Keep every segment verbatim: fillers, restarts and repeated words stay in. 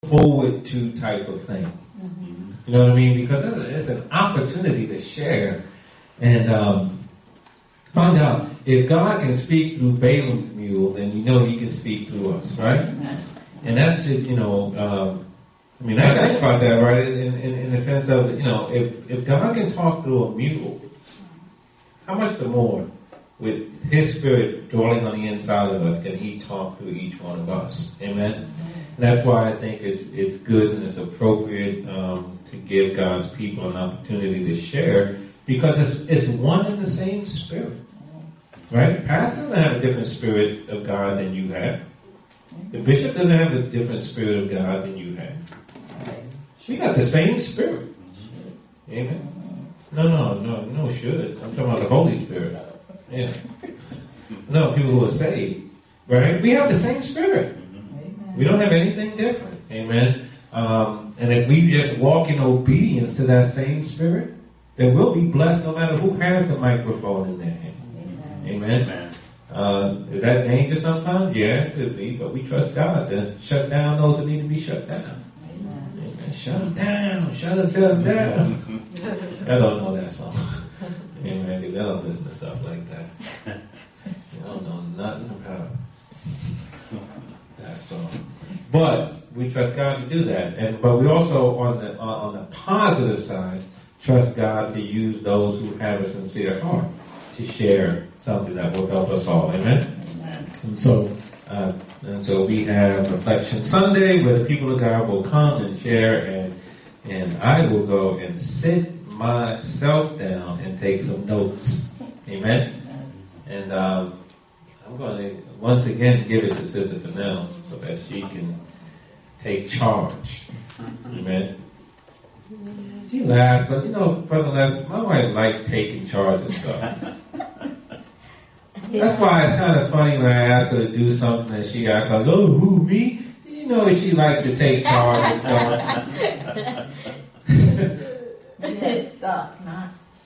forward to type of thing. Mm-hmm. You know what I mean? Because it's, a, it's an opportunity to share and um, find out if God can speak through Balaam's mule, then you know He can speak through us, right? And that's just, you know, um, I mean, I think about that, right? In, in, in the sense of, you know, if, if God can talk through a mule, how much the more with His Spirit dwelling on the inside of us can He talk through each one of us? Amen? And that's why I think it's it's good and it's appropriate um, to give God's people an opportunity to share, because it's, it's one and the same Spirit. Right? Pastor doesn't have a different Spirit of God than you have. The bishop doesn't have a different Spirit of God than you have. She got the same Spirit. Amen? No, no, no, no, should. I'm talking about the Holy Spirit. Yeah. No, people who are saved. Right? We have the same Spirit. We don't have anything different. Amen? Um, and if we just walk in obedience to that same Spirit, then we'll be blessed no matter who has the microphone in their hand. Amen. Amen. Uh, is that dangerous sometimes? Yeah, it could be. But we trust God to shut down those that need to be shut down. Amen. Amen. Shut them down. Shut them, shut them down. I don't know that song. Amen. They don't listen to stuff like that. They don't know nothing about that song. But we trust God to do that. And but we also, on the on the positive side, trust God to use those who have a sincere heart to share something that will help us all. Amen? Amen. And so, uh, and so we have Reflection Sunday, where the people of God will come and share, and and I will go and sit myself down and take some notes. Amen? And um, I'm going to once again give it to Sister Fennell so that she can take charge. Amen? She laughs, but you know, Brother Les, my wife likes taking charge of stuff. That's why it's kind of funny when I ask her to do something and she asks, like, oh, who, me? You know, she likes to take charge of stuff. Yes, stop, not.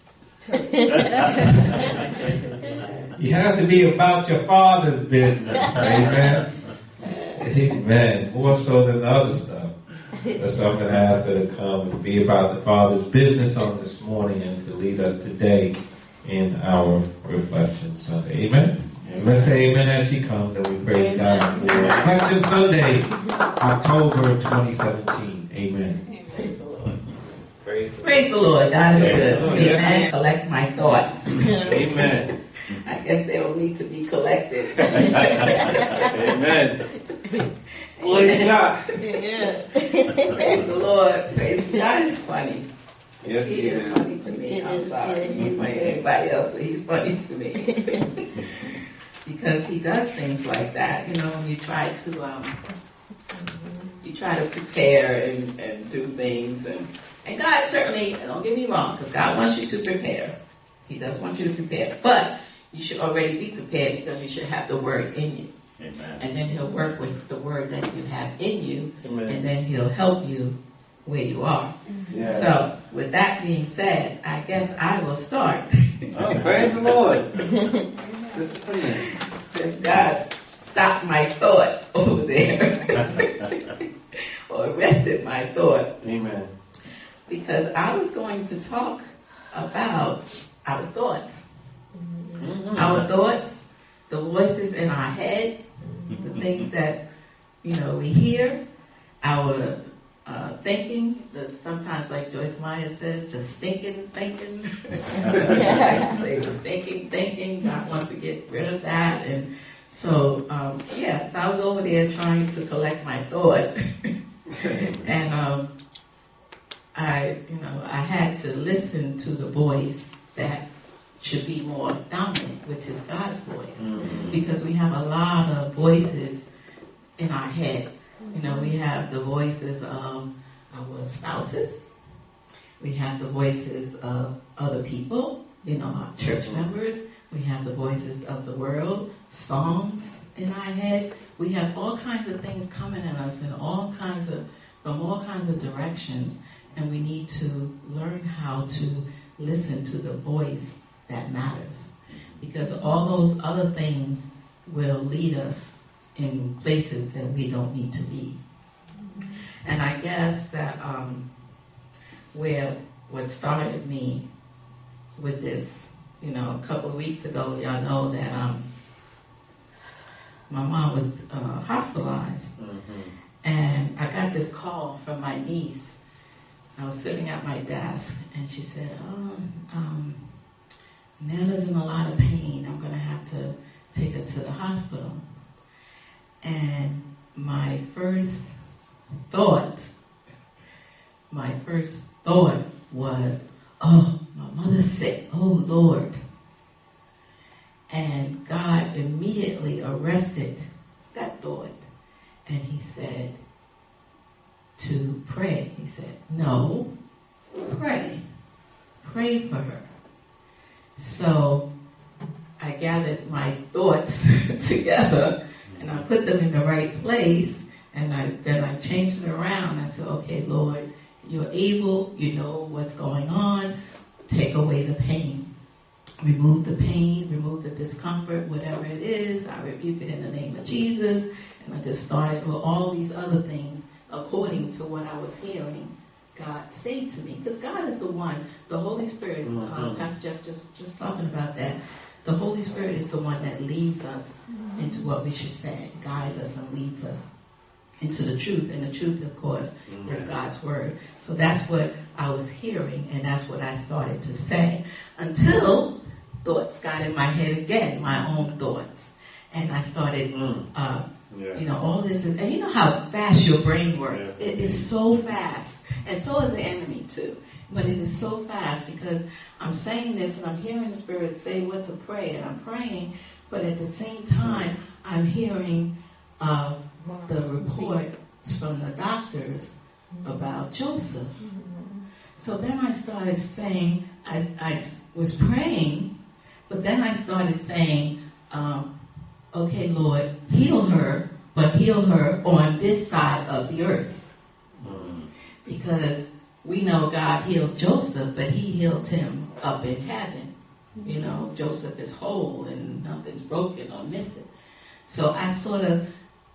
You have to be about your Father's business. Amen. Amen. More so than the other stuff. That's why I'm going to ask her to come and be about the Father's business on this morning and to lead us today in our Reflection Sunday. Amen? Amen. Let's say amen as she comes, and we praise amen. God for Reflection Sunday, October twenty seventeen. Amen. Praise the Lord. Praise the Lord. Praise the Lord. God is good. Lord. Amen. Yes. Collect my thoughts. Amen. I guess they don't need to be collected. Amen. Praise God. Yeah. Praise the Lord. Praise God is funny. Yes, he, he is, is funny to me. I'm sorry. He's funny to anybody else, but he's funny to me. Because he does things like that. You know, when you try to um, you try to prepare and, and do things, and, and God certainly, don't get me wrong, because God wants you to prepare. He does want you to prepare. But you should already be prepared, because you should have the word in you. Amen. And then he'll work with the word that you have in you. Amen. And then he'll help you where you are. Yes. So, with that being said, I guess I will start. Oh, praise the Lord. Since God stopped my thought over there. Or arrested my thought. Amen. Because I was going to talk about our thoughts. Mm-hmm. Our thoughts, the voices in our head, the things that, you know, we hear, our uh, thinking, the, sometimes like Joyce Meyer says, the stinking thinking. I say the stinking thinking. God wants to get rid of that. And so, um, yeah, so I was over there trying to collect my thought. And um, I, you know, I had to listen to the voice that should be more dominant, which is God's voice. Mm-hmm. Because we have a lot of voices in our head. You know, we have the voices of our spouses. We have the voices of other people, you know, our church members. We have the voices of the world, songs in our head. We have all kinds of things coming at us in all kinds of, from all kinds of directions. And we need to learn how to listen to the voice that matters. Because all those other things will lead us in places that we don't need to be. And I guess that um, where what started me with this, you know, a couple of weeks ago, y'all know that um, my mom was uh, hospitalized. Mm-hmm. And I got this call from my niece. I was sitting at my desk, and she said, oh, um, Nana's in a lot of pain. I'm going to have to take her to the hospital. And my first thought, my first thought was, oh, my mother's sick. Oh, Lord. And God immediately arrested that thought. And he said to pray. He said, no, pray. Pray for her. So I gathered my thoughts together and I put them in the right place, and I then I changed it around. I said, okay, Lord, you're able, you know what's going on, take away the pain. Remove the pain, remove the discomfort, whatever it is. I rebuke it in the name of Jesus. And I just started with all these other things according to what I was hearing God say to me. Because God is the one, the Holy Spirit, mm-hmm. uh, Pastor Jeff just, just talking about that. The Holy Spirit is the one that leads us mm-hmm. into what we should say, guides us and leads us into the truth. And the truth, of course, mm-hmm. is God's word. So that's what I was hearing, and that's what I started to say. Until thoughts got in my head again, my own thoughts. And I started, mm. uh, yeah. you know, all this is, and you know how fast your brain works. Yeah. It is so fast. And so is the enemy too. But it is so fast because I'm saying this and I'm hearing the Spirit say what to pray, and I'm praying, but at the same time, I'm hearing uh, the reports from the doctors about Joseph. So then I started saying, I, I was praying, but then I started saying, um, okay, Lord, heal her, but heal her on this side of the earth. Mm. Because we know God healed Joseph, but he healed him up in heaven. Mm. You know, Joseph is whole and nothing's broken or missing. So I sort of,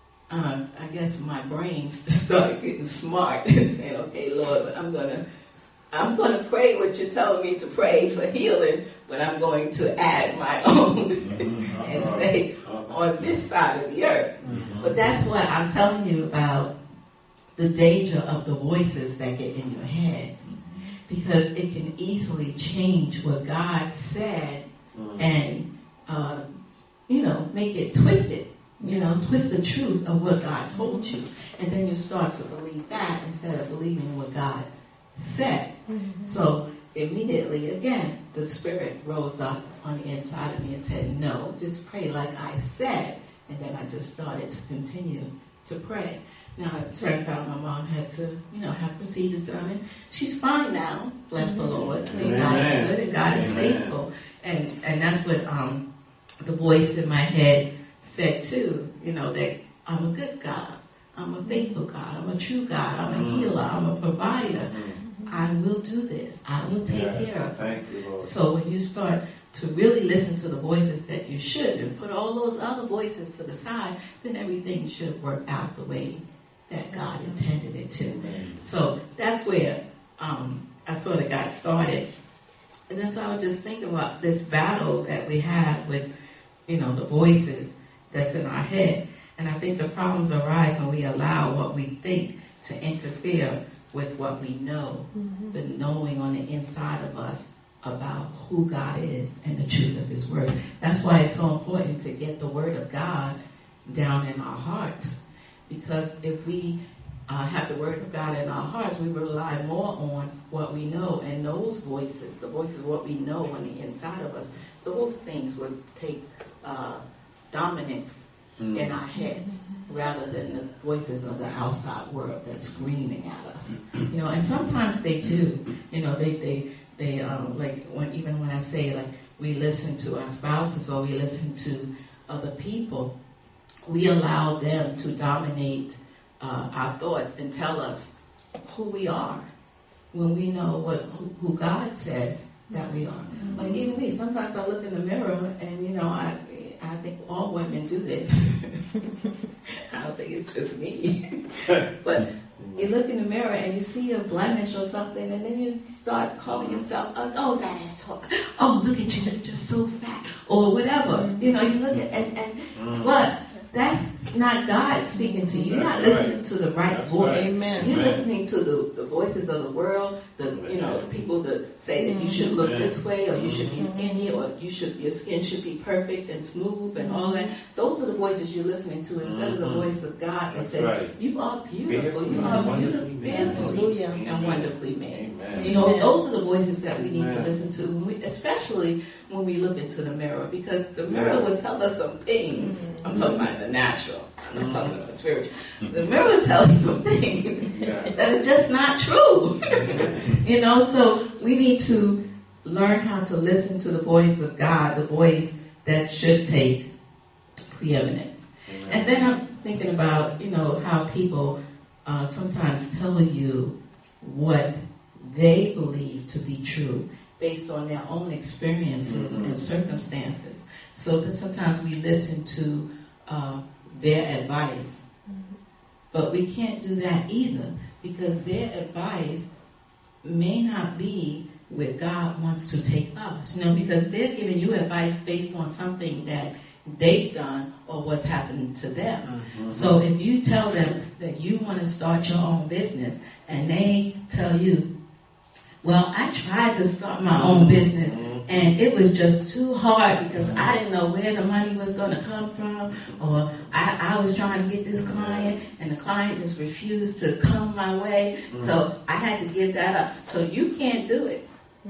uh, I guess my brain started getting smart and saying, okay, Lord, I'm going to I'm going to pray what you're telling me to pray for healing, but I'm going to add my own mm-hmm. and say on this side of the earth. Mm-hmm. But that's what I'm telling you about, the danger of the voices that get in your head, because it can easily change what God said mm-hmm. and, uh, you know, make it twisted. You know, twist the truth of what God told you. And then you start to believe that instead of believing what God said. Mm-hmm. So immediately, again, the Spirit rose up on the inside of me and said, no, just pray like I said. And then I just started to continue to pray. Now, it turns out my mom had to, you know, have procedures done. And she's fine now, bless mm-hmm. the Lord. Because God is good and God is faithful. And, and that's what um, the voice in my head said too, you know, that I'm a good God. I'm a faithful God. I'm a true God. I'm a mm-hmm. healer. I'm a provider. Mm-hmm. I will do this. I will take yeah, care of it. You, Lord. So when you start to really listen to the voices that you should and put all those other voices to the side, then everything should work out the way that God intended it to. Amen. So that's where um, I sort of got started. And then so I was just thinking about this battle that we have with, you know, the voices that's in our head. And I think the problems arise when we allow what we think to interfere with what we know, mm-hmm. the knowing on the inside of us about who God is and the truth of His Word. That's why it's so important to get the Word of God down in our hearts. Because if we uh, have the Word of God in our hearts, we rely more on what we know. And those voices, the voices of what we know on the inside of us, those things will take uh, dominance mm. in our heads rather than the voices of the outside world that's screaming at us. You know, and sometimes they do. You know, they, they, they um, like, when, even when I say, like, we listen to our spouses or we listen to other people, we allow them to dominate uh, our thoughts and tell us who we are when we know what who, who God says that we are. Mm-hmm. Like even me, sometimes I look in the mirror and, you know, I I think all women do this. I don't think it's just me. But You look in the mirror and you see a blemish or something, and then you start calling yourself, oh, oh that is so, oh, look at you, you're just so fat, or whatever. You know, you look at, and, and but that's not God speaking to you. You're not listening to the right voice. Amen. You're listening to the, the voices of the world, the you know, the people that say that you should look this way, or you should be skinny, or you should your skin should be perfect and smooth and all that. Those are the voices you're listening to instead of the voice of God that says, you are beautiful, you are beautiful, fearfully and wonderfully made. You know, those are the voices that we need to listen to, especially when we look into the mirror, because the mirror will tell us some things. I'm talking about the natural. I'm not talking about spiritual. The mirror will tell us some things that are just not true. You know, so we need to learn how to listen to the voice of God, the voice that should take preeminence. And then I'm thinking about, you know, how people uh, sometimes tell you what they believe to be true based on their own experiences mm-hmm. and circumstances. So that sometimes we listen to uh, their advice. Mm-hmm. But we can't do that either, because their advice may not be where God wants to take us. You know, because they're giving you advice based on something that they've done or what's happened to them. Mm-hmm. So if you tell them that you want to start your own business and they tell you, well, I tried to start my own business and it was just too hard because I didn't know where the money was going to come from, or I, I was trying to get this client and the client just refused to come my way, so I had to give that up. So you can't do it.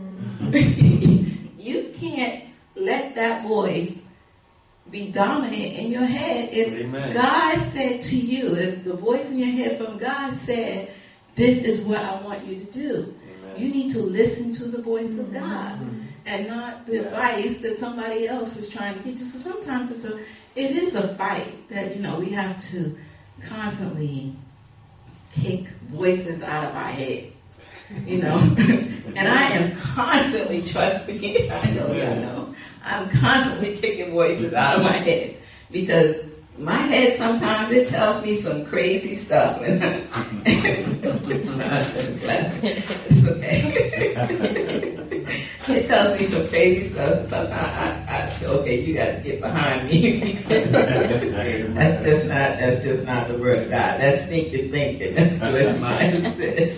You can't let that voice be dominant in your head. If Amen. God said to you, if the voice in your head from God said, this is what I want you to do, you need to listen to the voice of God mm-hmm. and not the yeah. advice that somebody else is trying to give you. So sometimes it's a, it is a fight that, you know, we have to constantly kick voices out of our head, you know. And I am constantly, trust me, I know yeah. I know, I'm constantly kicking voices out of my head, because my head sometimes, it tells me some crazy stuff. It's okay. It tells me some crazy stuff. Sometimes I, I say, okay, you got to get behind me. that's just not. That's just not the word of God. That's sneaky thinking. That's Joyce Meyer said.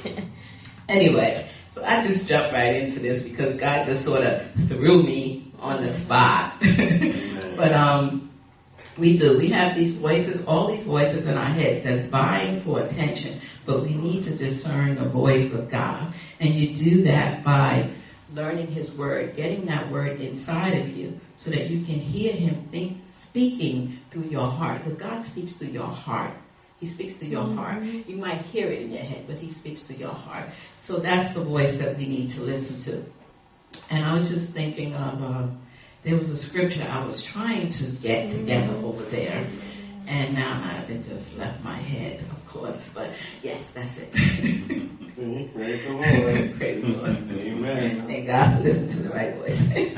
Anyway, so I just jumped right into this because God just sort of threw me on the spot. But um. We do. We have these voices, all these voices in our heads that's vying for attention, but we need to discern the voice of God. And you do that by learning His word, getting that word inside of you so that you can hear Him think, speaking through your heart. Because God speaks through your heart. He speaks to your mm-hmm. heart. You might hear it in your head, but He speaks to your heart. So that's the voice that we need to listen to. And I was just thinking of... Um, There was a scripture I was trying to get together over there, and now I, it just left my head, of course. But yes, that's it. Praise the Lord. Praise the Lord. Amen. Thank God for listening to the right voice.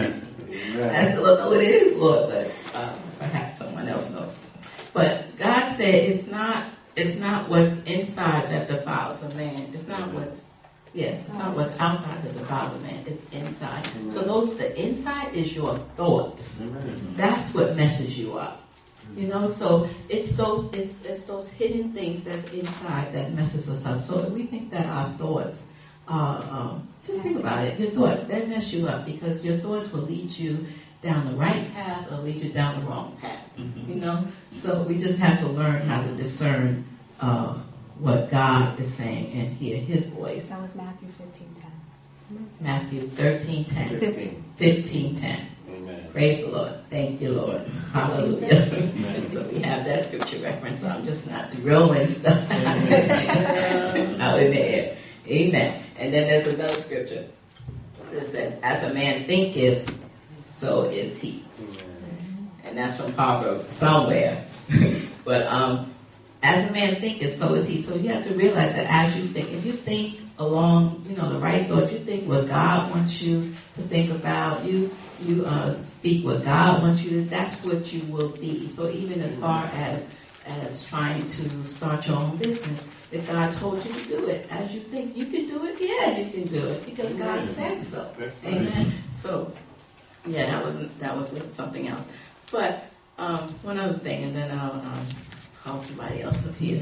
I still don't know what it is, Lord, but um, perhaps someone else knows. But God said it's not it's not what's inside that defiles a man. It's not what's Yes, it's not what's outside that defiles a man. It's inside. Amen. So those, the inside is your thoughts. Amen. That's what messes you up. You know, so it's those it's it's those hidden things that's inside that messes us up. So if we think that our thoughts are, um, just think about it. Your thoughts, that mess you up, because your thoughts will lead you down the right path or lead you down the wrong path. Mm-hmm. You know, so we just have to learn how to discern Uh, what God is saying and hear His voice. That was Matthew fifteen ten. Matthew thirteen ten. fifteen ten. Amen. Praise the Lord. Thank you, Lord. Hallelujah. So we have that scripture reference, so I'm just not throwing stuff out in the air. Amen. And then there's another scripture that says, as a man thinketh, so is he. Amen. And that's from Proverbs somewhere. But um as a man thinketh, so is he. So you have to realize that as you think, if you think along, you know, the right thoughts, you think what God wants you to think about, you you uh, speak what God wants you to, that's what you will be. So even as far as as trying to start your own business, If God told you to do it, as you think you can do it, yeah, you can do it because God said so. Amen. So, yeah, that wasn't that was something else. But um, one other thing, and then I'll um, call somebody else up here.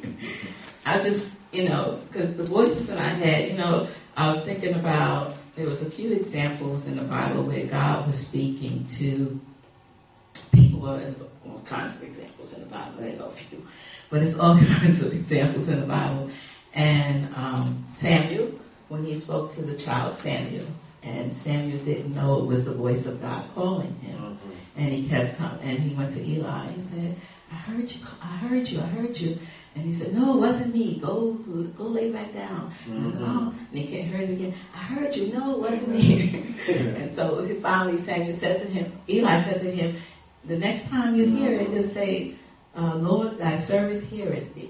I just, you know, because the voices in our head, you know, I was thinking about, there was a few examples in the Bible where God was speaking to people. Well, there's all kinds of examples in the Bible. There are a few. But it's all kinds of examples in the Bible. And um, Samuel, when he spoke to the child Samuel, and Samuel didn't know it was the voice of God calling him. Mm-hmm. And he kept coming, and he went to Eli and said, I heard you, I heard you, I heard you. And he said, no, it wasn't me. Go go lay back down. Mm-hmm. And, oh, and he heard it again. I heard you. No, it wasn't me. And so finally Samuel said to him, Eli said to him, the next time you hear it, just say, uh, Lord, thy servant heareth thee.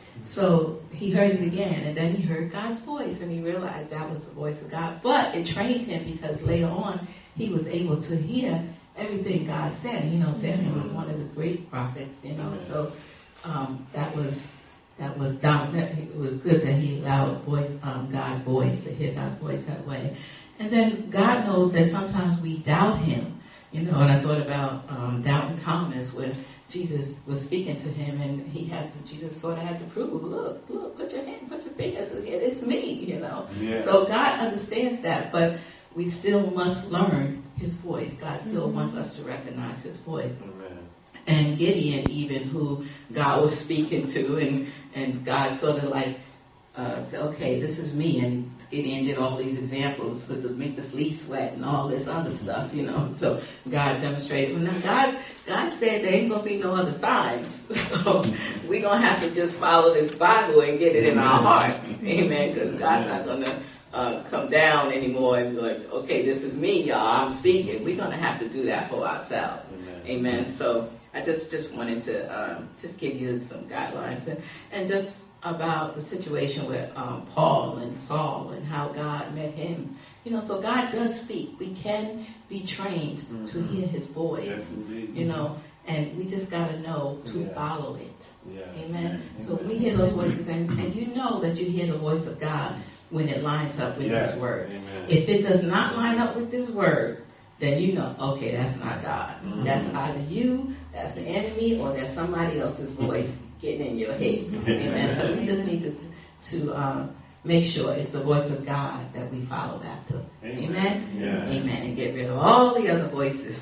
So he heard it again, and then he heard God's voice, and he realized that was the voice of God. But it trained him because later on he was able to hear everything God said. And, you know, Samuel was one of the great prophets, you know, so um, that was that was down. It was good that he allowed voice, um, God's voice, to hear God's voice that way. And then God knows that sometimes we doubt him, you know, and I thought about um, doubting Thomas, where Jesus was speaking to him, and he had to, Jesus sort of had to prove, look, look, put your hand, put your finger through here, it's me, you know. Yeah. So God understands that, but we still must learn his voice. God still mm-hmm. wants us to recognize his voice. Amen. And Gideon, even, who God was speaking to, and, and God sort of like uh, said, okay, this is me, and Gideon did all these examples with the make the fleece sweat and all this other stuff, you know. So God demonstrated. Now God, God said there ain't gonna be no other signs, so we're gonna have to just follow this Bible and get it in our hearts, amen. Because God's not gonna uh, come down anymore and be like, okay, this is me, y'all. I'm speaking. We're gonna have to do that for ourselves, amen. amen. So I just just wanted to um, just give you some guidelines and and just. about the situation with um, Paul and Saul and how God met him. You know, so God does speak. We can be trained mm-hmm. to hear his voice, yes, you know, and we just got to know to yeah. follow it. Yeah. Amen. Yeah. So we hear those voices, and, and you know that you hear the voice of God when it lines up with yes. his word. Amen. If it does not line up with his word, then you know, okay, that's not God. Mm-hmm. That's either you, that's the enemy, or that's somebody else's voice getting in your head. Amen. So we just need to to um, make sure it's the voice of God that we follow after. Amen. Amen. Yeah. Amen. And get rid of all the other voices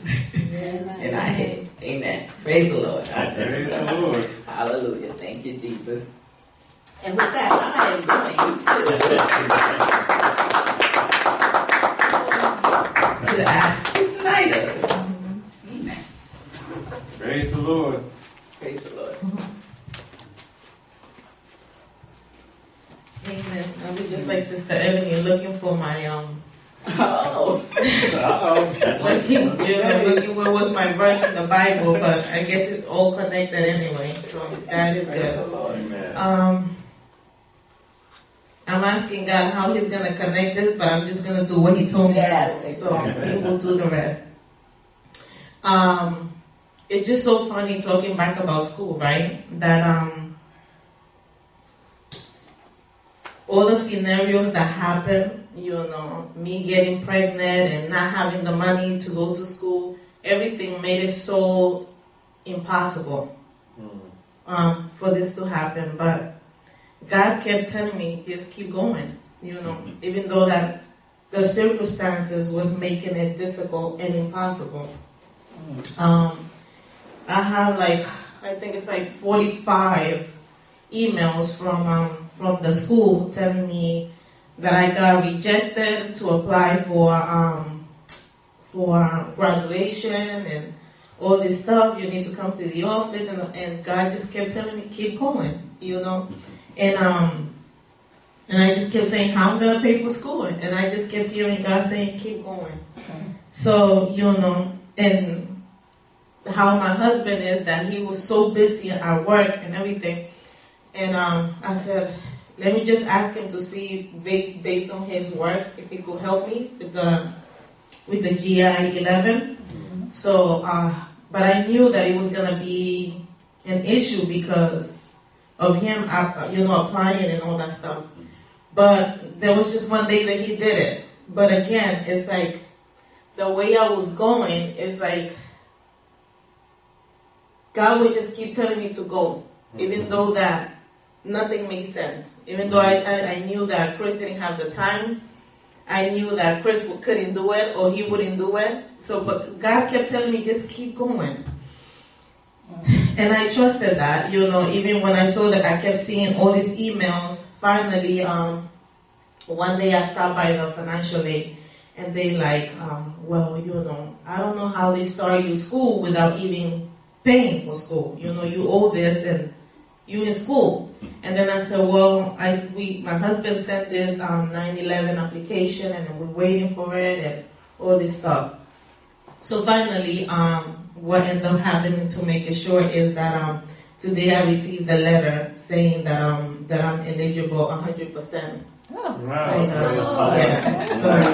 in our head. Amen. Praise the Lord. Praise the Lord. Hallelujah. Thank you, Jesus. And with that, I am going to to ask Sister Nida. Amen. Praise the Lord. Praise the Lord. Amen. I was just like Sister Ebony looking for my um. Oh. Uh-oh. looking, you know, looking where was my verse in the Bible, but I guess it's all connected anyway. So God is good. Amen. Um, I'm asking God how He's gonna connect this, but I'm just gonna do what He told me. Yes. So He will do the rest. Um, it's just so funny talking back about school, right? That um. all the scenarios that happen, you know, me getting pregnant and not having the money to go to school, everything made it so impossible mm. um, for this to happen. But God kept telling me, just keep going, you know, mm-hmm. even though that the circumstances was making it difficult and impossible. Mm. Um, I have like, I think it's like forty-five emails from um, from the school telling me that I got rejected to apply for um, for graduation and all this stuff. You need to come to the office, and and God just kept telling me, keep going, you know. And um and I just kept saying, how I'm gonna pay for school, and I just kept hearing God saying, keep going. Okay. So you know, and how my husband is, that he was so busy at work and everything. And um, I said, let me just ask him to see, based, based on his work, if he could help me with the with the G I eleven. Mm-hmm. So, uh, but I knew that it was going to be an issue because of him, uh, you know, applying and all that stuff. But there was just one day that he did it. But again, it's like the way I was going is like God would just keep telling me to go, even though that nothing made sense. Even though I, I, I knew that Chris didn't have the time. I knew that Chris couldn't do it or he wouldn't do it. So, but God kept telling me, just keep going. And I trusted that, you know, even when I saw that I kept seeing all these emails. Finally, um, one day I stopped by the financial aid and they like, um, well, you know, I don't know how they started you school without even paying for school. You know, you owe this and you in school. And then I said, well, I, we, my husband sent this um, nine eleven application and we're waiting for it and all this stuff. So finally, um, what ended up happening, to make it short, is that um, today I received a letter saying that um, that I'm eligible one hundred percent. Oh, Wow. praise the Lord. Yeah,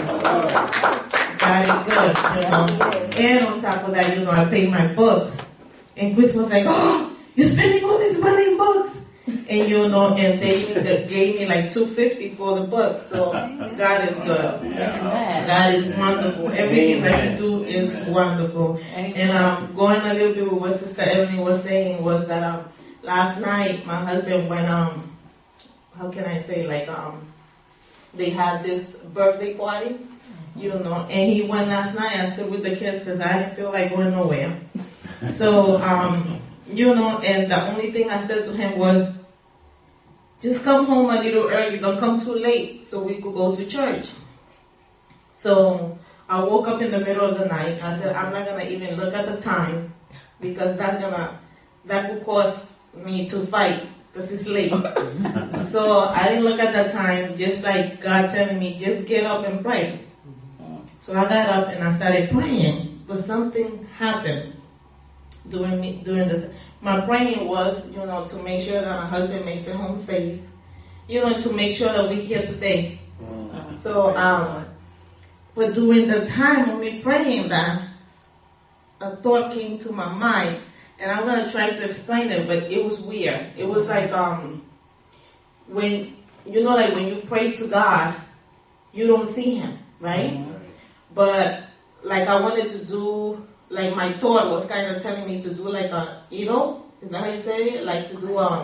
so God is good, you know. And on top of that, you know, I paid my books. And Chris was like, oh, you're spending all this money in books. And you know, and they gave me like two hundred fifty dollars for the books. So God is good. Yeah. God is wonderful. Everything that you do is wonderful. And um, going a little bit with what Sister Ebony was saying was that um, last night my husband went, um, how can I say, like um, they had this birthday party, you know, and he went last night. I stood with the kids because I didn't feel like going nowhere. So, um, you know, and the only thing I said to him was, just come home a little early, don't come too late so we could go to church. So I woke up in the middle of the night. I said, I'm not going to even look at the time because that's going to, that could cause me to fight because it's late. So I didn't look at the time, just like God telling me, just get up and pray. So I got up and I started praying, but something happened during me, during the time. My praying was, you know, to make sure that my husband makes it home safe, you know, to make sure that we're here today. Mm-hmm. So, um, but during the time when we praying that, a thought came to my mind, and I'm gonna try to explain it, but it was weird. It was like, um, when, you know, like when you pray to God, you don't see Him, right? Mm-hmm. But like I wanted to do. Like my thought was kind of telling me to do like a, you know, is that how you say it? Like to do um,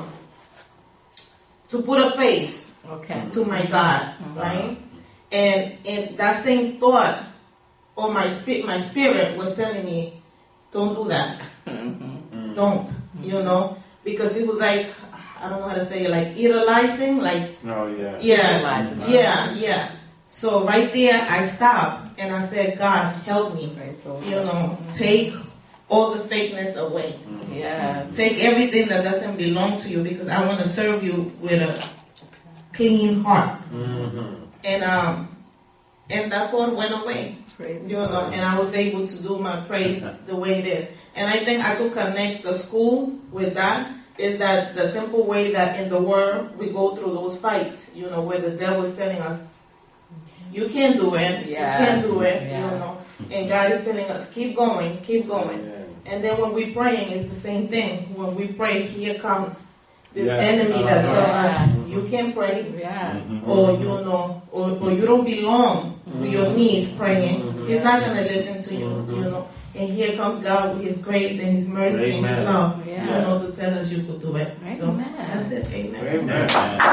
to put a face, okay, to my God, mm-hmm. right? And and that same thought, or my spirit, my spirit was telling me, don't do that, mm-hmm. don't, mm-hmm. you know, because it was like, I don't know how to say it, like idolizing, like, oh yeah, yeah, yeah, yeah. So right there, I stopped and I said, God, help me. You know, take all the fakeness away. Yeah. Take everything that doesn't belong to you because I want to serve you with a clean heart. Mm-hmm. And um, and that thought went away. Praise you know, God. And I was able to do my praise the way it is. And I think I could connect the school with that. Is that the simple way that in the world we go through those fights, you know, where the devil is telling us, you can't do it. Yes. You can't do it. Yeah. You know, and God is telling us, keep going, keep going. Yeah. And then when we praying, it's the same thing. When we pray, here comes this yeah. enemy that uh, tells us mm-hmm. you can't pray, yes. mm-hmm. or you know, or, or you don't belong mm-hmm. with your knees praying. Mm-hmm. He's not gonna listen to you. Mm-hmm. You know. And here comes God with His grace and His mercy Amen. And His love, yeah. you know, to tell us you could do it. Amen. So that's it. Amen. Amen.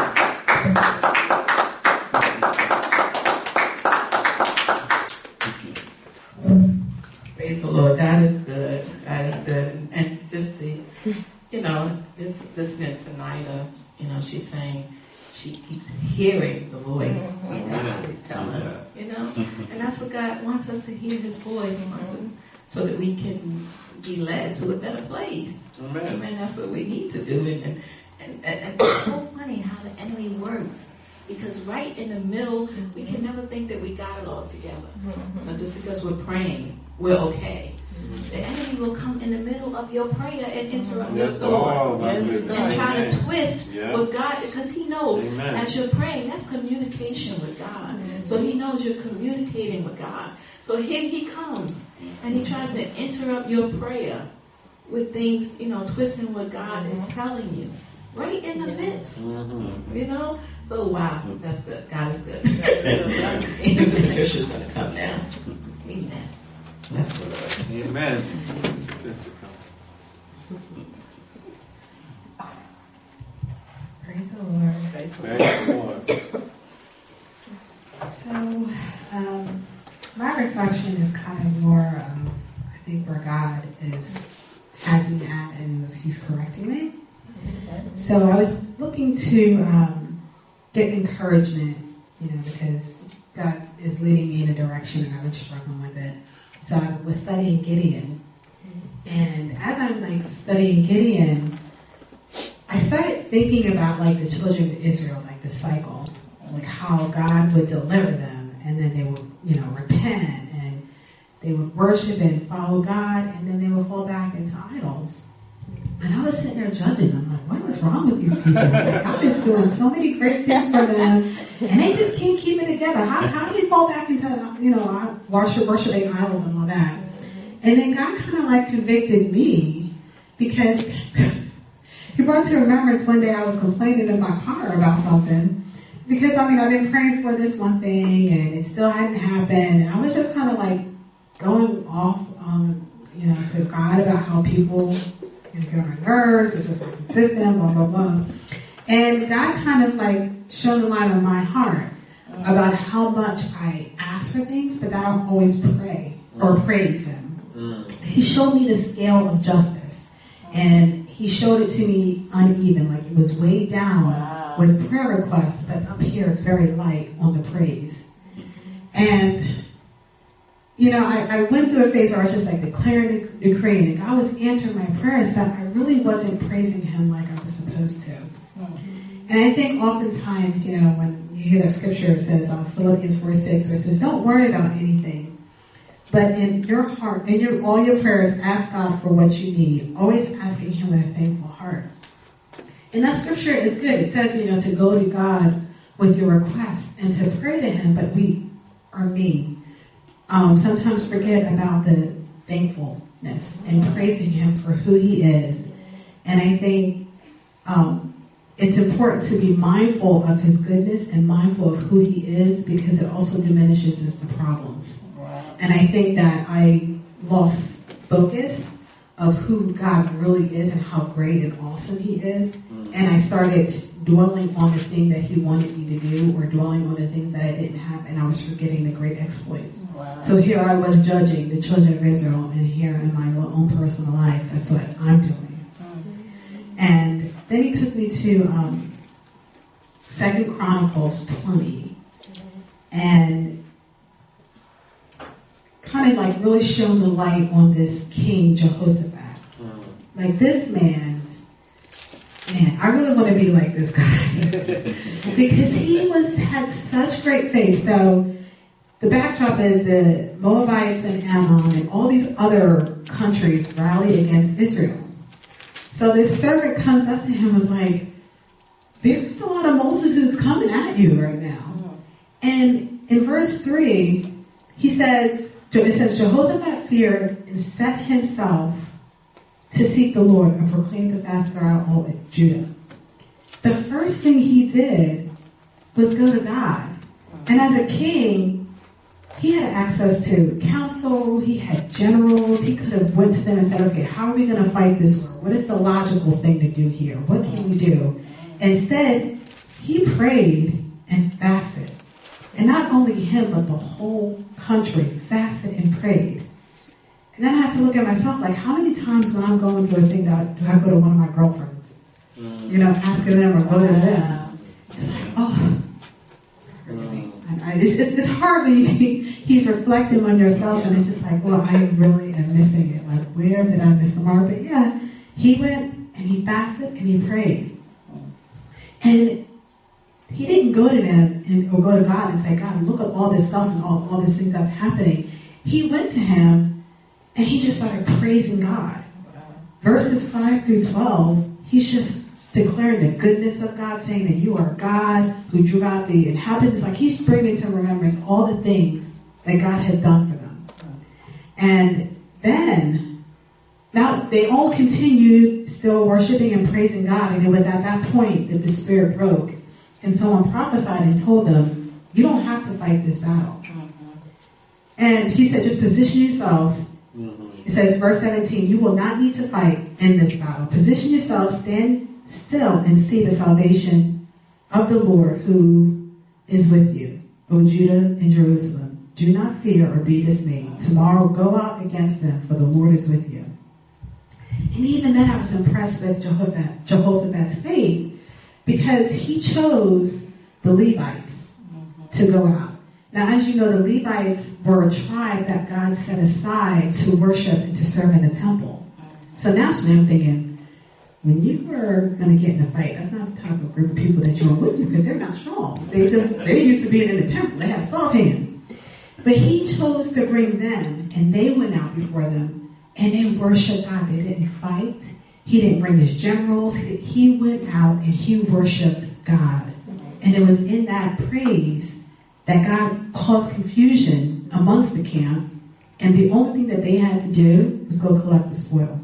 Praise the Lord. God is good. God is good. And just the, you know, just listening to Nina, you know, she's saying she keeps hearing the voice mm-hmm. of God is telling her, you know, and that's what God wants us to hear His voice. He wants us so that we can be led to a better place. Amen. Amen. That's what we need to do. And, and, and, and it's so funny how the enemy works. Because right in the middle, mm-hmm. we can never think that we got it all together. Mm-hmm. But just because we're praying, we're okay. Mm-hmm. The enemy will come in the middle of your prayer and interrupt mm-hmm. your thought. Yes, and try Amen. To twist yeah. with God, because He knows Amen. As you're praying, that's communication with God. Mm-hmm. So He knows you're communicating with God. So here He comes, and He tries to interrupt your prayer with things, you know, twisting what God mm-hmm. is telling you. right in the midst. Mm-hmm. You know? So, wow, that's good. God is good. Sister Patricia's going to come now. Amen. That's the Lord. Amen. Praise the Lord. Praise the Praise the Lord. So, um, my reflection is kind of more, um, I think, where God is has me at and He's correcting me. So I was looking to um, get encouragement, you know, because God is leading me in a direction and I was struggling with it. So I was studying Gideon, and as I'm like studying Gideon, I started thinking about like the children of Israel, like the cycle, like how God would deliver them, and then they would, you know, repent, and they would worship and follow God, and then they would fall back into idols. And I was sitting there judging them, like, what is wrong with these people? Like, God is doing so many great things for them, and they just can't keep it together. How how do they fall back into, you know, worship, worshiping idols and all that? And then God kind of like convicted me, because He brought to remembrance one day I was complaining in my car about something. Because, I mean, I've been praying for this one thing, and it still hadn't happened. And I was just kind of like going off, um, you know, to God about how people, you know, get on my nerves, it's just not consistent, blah, blah, blah. And God kind of like shone the light on my heart about how much I ask for things, but I don't always pray or praise Him. Mm. He showed me the scale of justice, and He showed it to me uneven, like it was way down. Wow. With prayer requests, but up here it's very light on the praise. And, you know, I, I went through a phase where I was just like declaring, decreeing, and God was answering my prayers, but I really wasn't praising Him like I was supposed to. And I think oftentimes, you know, when you hear that scripture, it says on Philippians four six, where it says, don't worry about anything, but in your heart, in your all your prayers, ask God for what you need, always asking Him with a thankful heart. And that scripture is good. It says, you know, to go to God with your requests and to pray to Him, but we, or me, um, sometimes forget about the thankfulness and praising Him for who He is. And I think um, it's important to be mindful of His goodness and mindful of who He is, because it also diminishes the problems. Wow. And I think that I lost focus of who God really is and how great and awesome He is. And I started dwelling on the thing that He wanted me to do, or dwelling on the things that I didn't have, and I was forgetting the great exploits. Wow. So here I was judging the children of Israel, and here in my own personal life, that's what I'm doing. Mm-hmm. And then He took me to um, Second Chronicles twenty, and kind of like really shone the light on this King Jehoshaphat. Mm-hmm. Like this man, Man, I really want to be like this guy because he was had such great faith. So the backdrop is the Moabites and Ammon and all these other countries rallied against Israel. So this servant comes up to him and was like, there's a lot of multitudes coming at you right now. And in verse three, he says, it says, Jehoshaphat feared and set himself to seek the Lord and proclaim to fast throughout all Judah. The first thing he did was go to God. And as a king, he had access to counsel, he had generals, he could have went to them and said, okay, how are we going to fight this war? What is the logical thing to do here? What can we do? Instead, he prayed and fasted. And not only him, but the whole country fasted and prayed. And then I had to look at myself, like, how many times when I'm going through a thing, do I, do I go to one of my girlfriends? Mm. You know, asking them or go to them. It's like, oh, really? And I, it's, it's, it's hard when you, he's reflecting on yourself, and it's just like, well, I really am missing it. Like, where did I miss the mark? But yeah, he went and he fasted and he prayed. And he didn't go to them and, or go to God and say, God, look at all this stuff and all, all these things that's happening. He went to him and he just started praising God. Wow. Verses five through twelve, he's just declaring the goodness of God, saying that you are God who drew out the inhabitants. Like he's bringing to remembrance all the things that God has done for them. And then Now, they all continued still worshiping and praising God, and it was at that point that the spirit broke, and someone prophesied and told them, you don't have to fight this battle. Mm-hmm. And he said, just position yourselves. Mm-hmm. It says, verse seventeen, you will not need to fight in this battle. Position yourselves, stand still, and see the salvation of the Lord who is with you, O Judah and Jerusalem. Do not fear or be dismayed. Tomorrow go out against them, for the Lord is with you. And even then I was impressed with Jehoshaphat, Jehoshaphat's faith, because he chose the Levites mm-hmm. to go out. Now, as you know, the Levites were a tribe that God set aside to worship and to serve in the temple. Mm-hmm. So naturally I'm thinking, when you were going to get in a fight, that's not the type of group of people that you are with you, because they're not strong. They just, they're used to being in the temple. They have soft hands. But he chose to bring them, and they went out before them. And they worshiped God. They didn't fight. He didn't bring his generals. He went out and he worshiped God. And it was in that praise that God caused confusion amongst the camp. And the only thing that they had to do was go collect the spoil.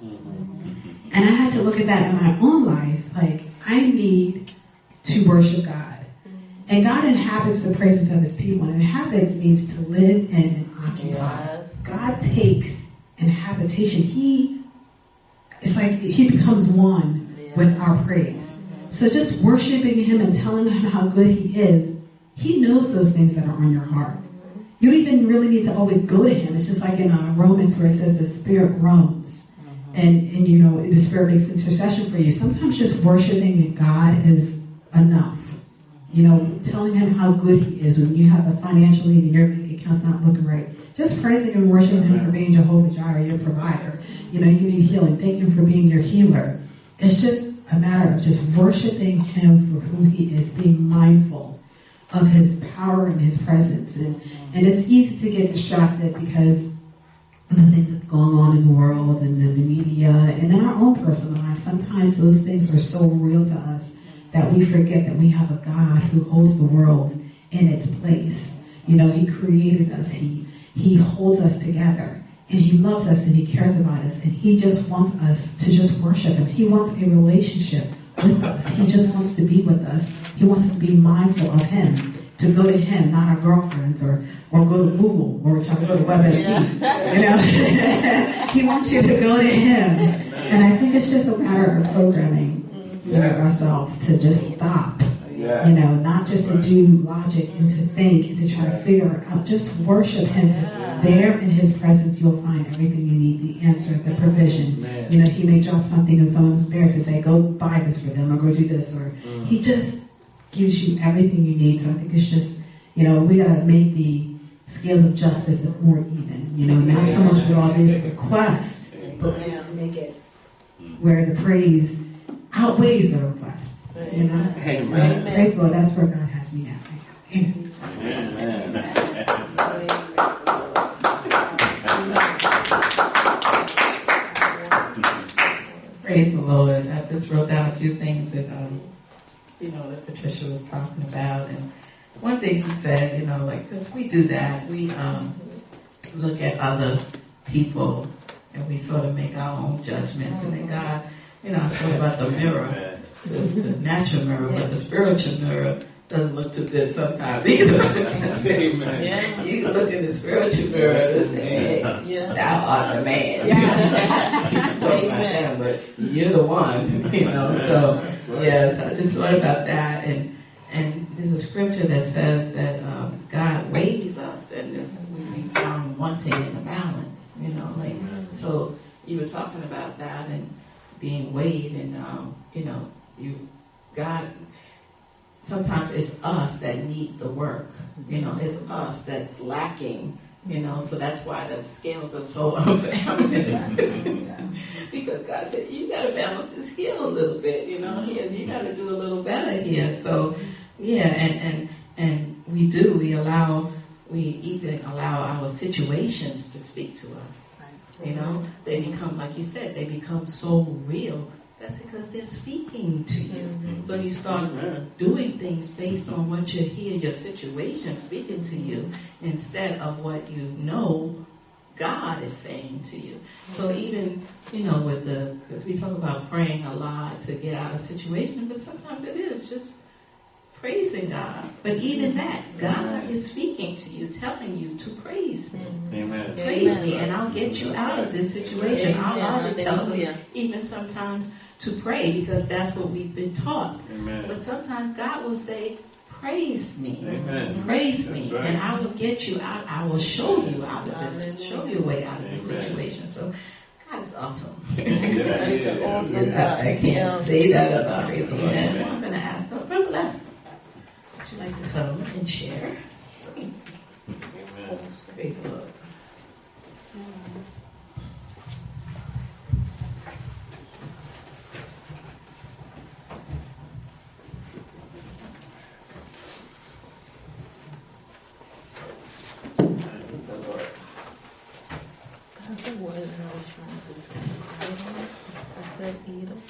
And I had to look at that in my own life. Like, I need to worship God. And God inhabits the praises of his people. And inhabits means to live in and occupy. Yes. God takes and habitation. He, it's like he becomes one yeah. with our praise. Mm-hmm. So just worshiping him and telling him how good he is, he knows those things that are on your heart. Mm-hmm. You don't even really need to always go to him. It's just like in uh, Romans where it says the Spirit roams. Mm-hmm. And, and, you know, the Spirit makes intercession for you. Sometimes just worshiping God is enough. You know, telling him how good he is when you have a financial need and your bank account's not looking right. Just praising and worshiping him for being Jehovah Jireh, your provider. You know, you need healing. Thank him for being your healer. It's just a matter of just worshiping him for who he is, being mindful of his power and his presence. And, and it's easy to get distracted because of the things that's going on in the world and the, the media and in our own personal lives. Sometimes those things are so real to us that we forget that we have a God who holds the world in its place. You know, he created us. He He holds us together, and he loves us, and he cares about us, and he just wants us to just worship him. He wants a relationship with us. He just wants to be with us. He wants us to be mindful of him, to go to him, not our girlfriends, or or go to Google, or try to go to WebMD. Yeah. You know, he wants you to go to him, and I think it's just a matter of programming you know, ourselves to just stop. Yeah. You know, not just to do logic and to think and to try to figure out. Just worship him. Because there in his presence, you'll find everything you need, the answer, the provision. Man. You know, he may drop something in someone's spirit to say, go buy this for them or go do this. Or mm. he just gives you everything you need. So I think it's just, you know, we got to make the scales of justice more even. You know, not so much with all these requests, but we have to make it where the praise outweighs the request. You know? Amen. So, praise the Lord, that's where God has me at. Amen. Amen. Praise the Lord. I just wrote down a few things that, um, you know, that Patricia was talking about. And one thing she said, you know, like, because we do that. We um, look at other people and we sort of make our own judgments. And then God, you know, I thought about the mirror. The, the natural mirror, but the spiritual mirror doesn't look too good sometimes either. Amen. Yeah. You can look in the spiritual mirror and say, hey, yeah. thou art the man. Yes. You can talk about that, but you're the one, you know. So, yeah, so I just thought about that. And and there's a scripture that says that um, God weighs us and this, we be found wanting in the balance, you know. Like, so you were talking about that and being weighed and, um, you know, You, God, sometimes it's us that need the work. You know, it's us that's lacking. You know, so that's why the scales are so unbalanced. Because God said, you got to balance the scale a little bit. You know, here you got to do a little better here. So, yeah, and and and we do. We allow. We even allow our situations to speak to us. You know, they become, like you said, they become so real. That's because they're speaking to you. Mm-hmm. So you start doing things based on what you hear, your situation speaking to you, instead of what you know God is saying to you. So even, you know, with the, because we talk about praying a lot to get out of situation, but sometimes it is just praising God. But even that, God is speaking to you, telling you to praise me. Amen. Praise me, and I'll get you out of this situation. Our Bible tells us Hallelujah. even sometimes to pray, because that's what we've been taught. Amen. But sometimes God will say, praise me. Amen. Praise That's me, right. and I will get you out. I will show you out of this, Hallelujah. show you a way out of this Amen. situation. So God is awesome. Yeah, he He's an is. awesome I, God. I can't Yeah. say that about Praise That's Amen. right. I'm going to ask her, Brother Les, would you like to come and share? Amen. Praise the Lord. Praise the Lord. That's the word that I was trying to say. I said Edom.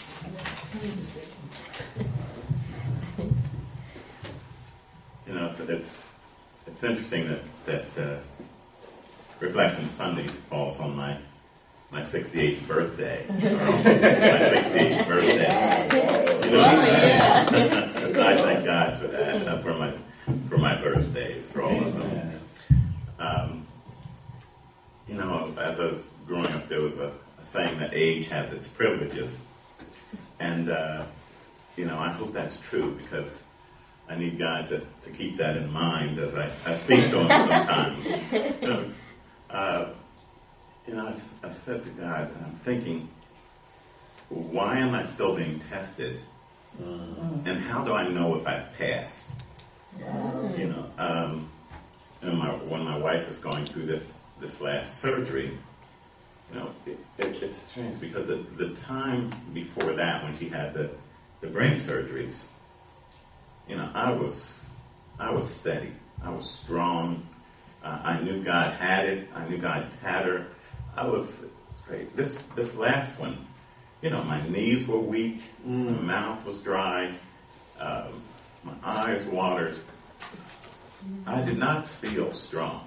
You know, it's it's, it's interesting that that uh, Reflection Sunday falls on my my sixty-eighth birthday. my sixty-eighth birthday. You know, I thank God for that, uh, for my for my birthdays, for all of them. Um, you know, as I was growing up, there was a, a saying that age has its privileges, and uh, you know, I hope that's true, because I need God to, to keep that in mind as I, I speak to Him sometimes. You know, it's, uh, you know I, I said to God, and I'm thinking, why am I still being tested? Mm. And how do I know if I passed? You know, um, and my, when my wife was going through this, this last surgery, you know, it, it, it's strange, because the, the time before that, when she had the, the brain surgeries, you know, I was, I was steady. I was strong. Uh, I knew God had it. I knew God had her. I was, it was great. This, this last one, you know, my knees were weak. My mouth was dry. Um, my eyes watered. I did not feel strong.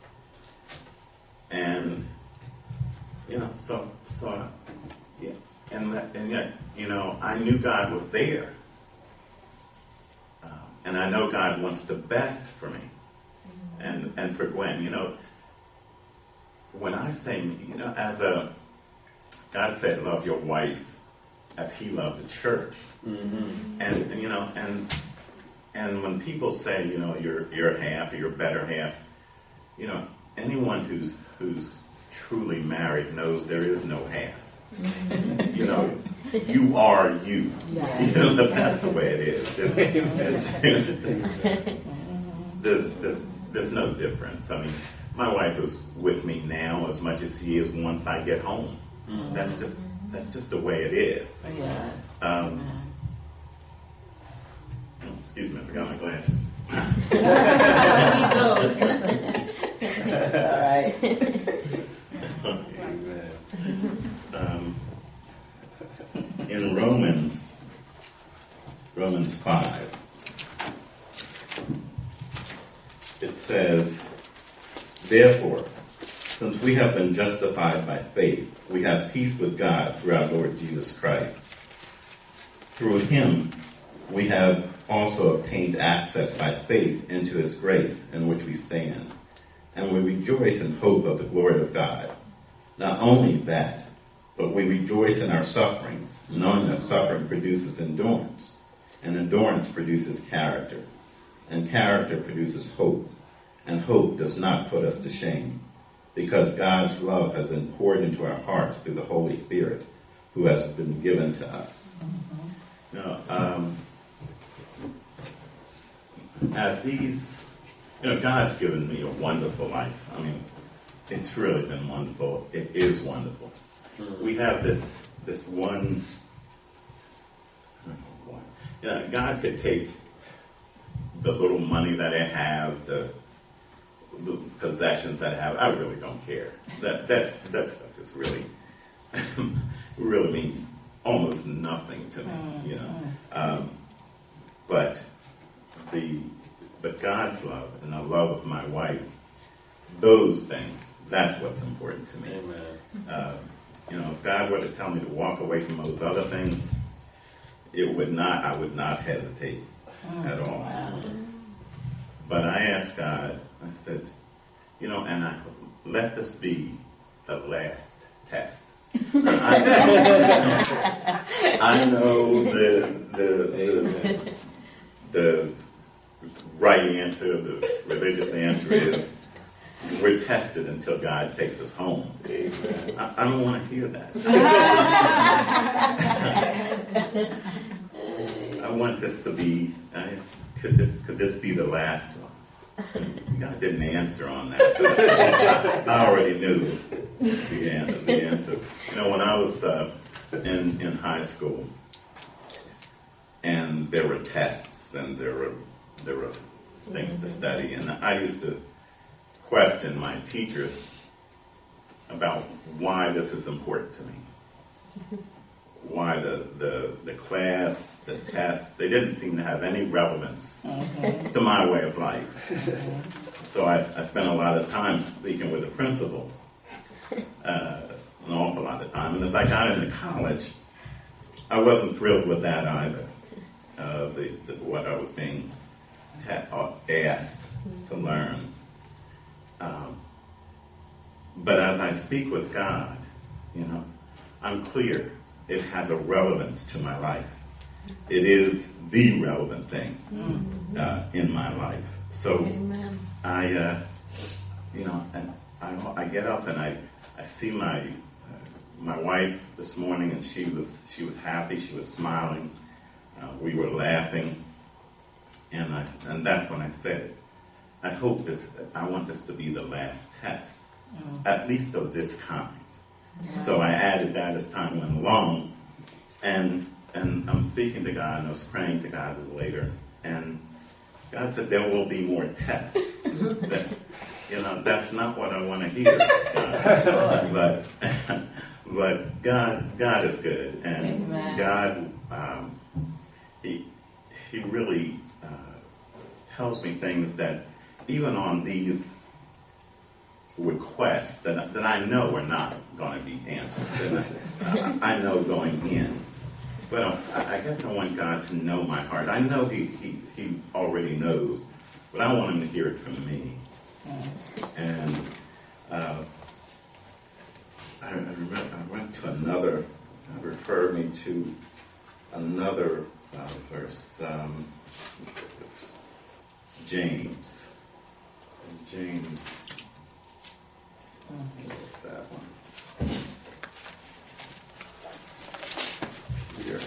And, you know, so, so, yeah, and that, and yet, you know, I knew God was there. Um, and I know God wants the best for me. And, and for Gwen, you know, when I say, you know, as a, God said, love your wife as He loved the church. Mm-hmm. And, and, you know, and, and when people say, you know, you're, you're half or you're better half, you know, anyone who's, who's truly married knows there is no half. You know, you are you. Yes. You know, the, that's the way it is. There's, there's, there's, there's, there's no difference. I mean, my wife is with me now as much as she is once I get home. That's just that's just the way it is. Yes. Um, oh, excuse me, I forgot my glasses. All right. Amen. Um, in Romans, Romans five, it says, therefore, since we have been justified by faith, we have peace with God through our Lord Jesus Christ. Through Him, we have also obtained access by faith into His grace in which we stand, and we rejoice in hope of the glory of God. Not only that, but we rejoice in our sufferings, knowing that suffering produces endurance, and endurance produces character, and character produces hope, and hope does not put us to shame, because God's love has been poured into our hearts through the Holy Spirit, who has been given to us. Mm-hmm. Now, um, as these, you know, God's given me a wonderful life. I mean, it's really been wonderful. It is wonderful. We have this this one. You know, God could take the little money that I have, the, the possessions that I have. I really don't care. That that that stuff is really really means almost nothing to me. You know, um, but the but God's love and the love of my wife, those things that's what's important to me. Amen. Uh, you know, if God were to tell me to walk away from those other things, it would not, I would not hesitate at all. Wow. But I asked God, I said, you know, and I let this be the last test. I know, I know the, the, the, the right answer, the religious answer is we're tested until God takes us home. I, I don't want to hear that. I want this to be, I, could this could this be the last one? God didn't answer on that. I already knew the answer. The answer. You know, when I was uh, in, in high school, and there were tests, and there were there were things to study, and I used to question my teachers about why this is important to me. Why the, the, the class, the test, they didn't seem to have any relevance mm-hmm. to my way of life. Mm-hmm. So I, I spent a lot of time speaking with the principal, uh, an awful lot of time. And as I got into college, I wasn't thrilled with that either, uh, the, the, what I was being ta- asked to learn. Um, but as I speak with God, you know, I'm clear. It has a relevance to my life. It is the relevant thing uh, in my life. So Amen. I, uh, you know, and I, I get up and I, I see my uh, my wife this morning, and she was she was happy. She was smiling. Uh, we were laughing, and I, and that's when I said it. I hope this. I want this to be the last test, mm. at least of this kind. So I added that as time went along, and and I'm speaking to God, and I was praying to God later, and God said there will be more tests. That, you know, that's not what I want to hear, God. but but God God is good, and Amen. God um, he he really uh, tells me things that even on these requests that, that I know are not going to be answered. I, I know going in. But I, I guess I want God to know my heart. I know he, he, he already knows, but I want him to hear it from me. And uh, I, I, remember, I went to another, uh, referred me to another uh, verse, um, James. James. What's that one? Here.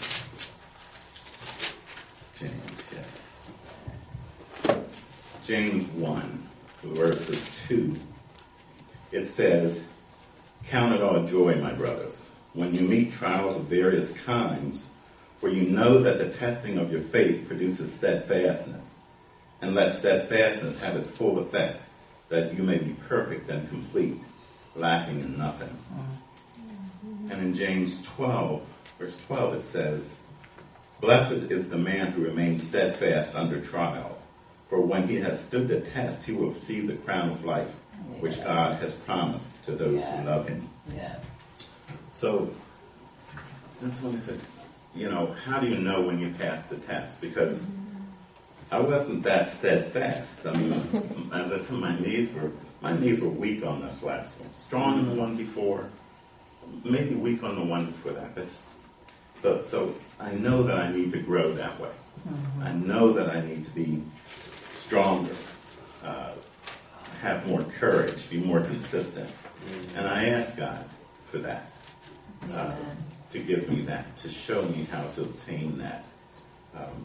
James, yes. James one, verses two. It says, "Count it all joy, my brothers, when you meet trials of various kinds, for you know that the testing of your faith produces steadfastness. And let steadfastness have its full effect, that you may be perfect and complete, lacking in nothing." Mm-hmm. And in James twelve, verse twelve, it says, "Blessed is the man who remains steadfast under trial, for when he has stood the test, he will receive the crown of life, yeah. which God has promised to those yes. who love him." Yes. So, that's what he said. You know, how do you know when you pass the test? Because mm-hmm. I wasn't that steadfast. I mean, as I said, my knees were my knees were weak on this last one. Strong in the one before, maybe weak on the one before that. But, but so I know that I need to grow that way. Mm-hmm. I know that I need to be stronger, uh, have more courage, be more consistent. Mm-hmm. And I ask God for that, uh, to give me that, to show me how to obtain that. Um,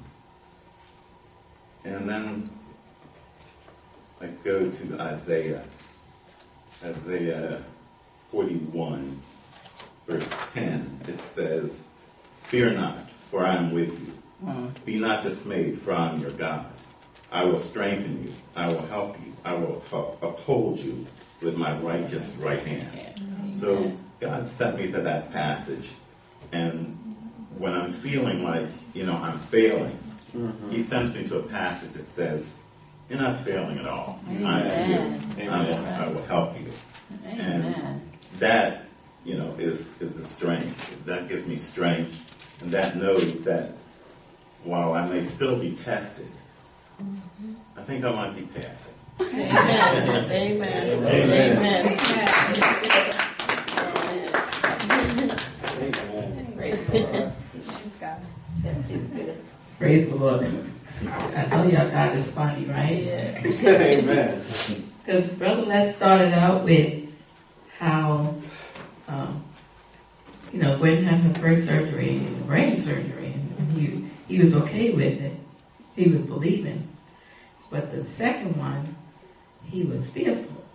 And then I go to Isaiah, Isaiah forty-one, verse ten. It says, "Fear not, for I am with you. Mm-hmm. Be not dismayed, for I am your God. I will strengthen you. I will help you. I will help, uphold you with my righteous right hand." Mm-hmm. So God sent me to that passage. And when I'm feeling like, you know, I'm failing, mm-hmm. he sends me to a passage that says, you're not failing at all. Amen. I am you. I will, Amen. I will help you. Amen. That, you know, is, is the strength. That gives me strength. And that knows that while I may still be tested, I think I might be passing. Amen. Amen. Amen. Praise the Lord. I know y'all God is funny, right? Amen. Because Brother Les started out with how, um, you know, Gwen had her first surgery, brain surgery, and he, he was okay with it. He was believing. But the second one, he was fearful.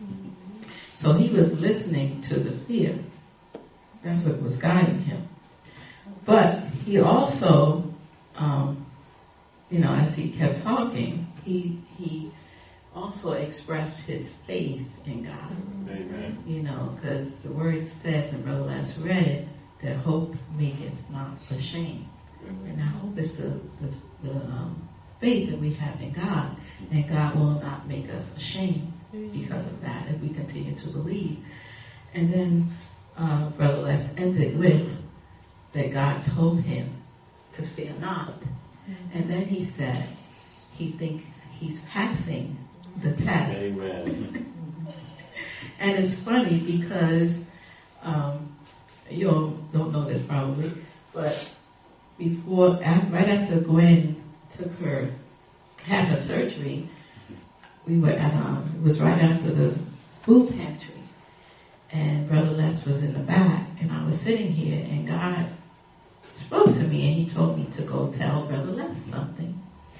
So he was listening to the fear. That's what was guiding him. But he also, um, you know, as he kept talking, he he also expressed his faith in God. Amen. You know, because the word says, and Brother Les read it, that hope maketh not ashamed. And that hope is the, the, the um, faith that we have in God. And God will not make us ashamed because of that if we continue to believe. And then uh, Brother Les ended with that God told him to fear not. And then he said he thinks he's passing the test. Amen. And it's funny because um, you all don't know this probably, but before, right after Gwen took her, had her surgery, we were at, um, it was right after the food pantry, and Brother Les was in the back, and I was sitting here, and God spoke to me, and he told me to go tell Brother Les something.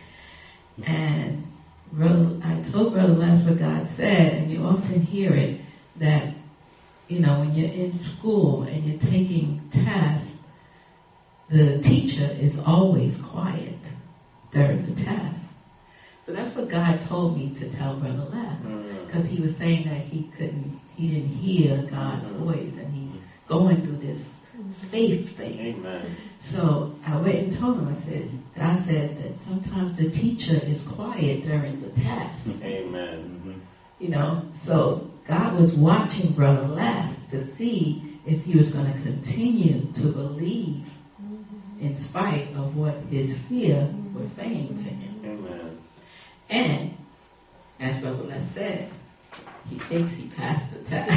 And Brother, I told Brother Les what God said, and you often hear it, that, you know, when you're in school and you're taking tests, the teacher is always quiet during the test. So that's what God told me to tell Brother Les, because he was saying that he couldn't, he didn't hear God's voice, and he's going through this faith thing. Amen. So I went and told him, I said, God said that sometimes the teacher is quiet during the test. Amen. You know, so God was watching Brother Les to see if he was going to continue to believe in spite of what his fear was saying to him. Amen. And, as Brother Les said, he thinks he passed the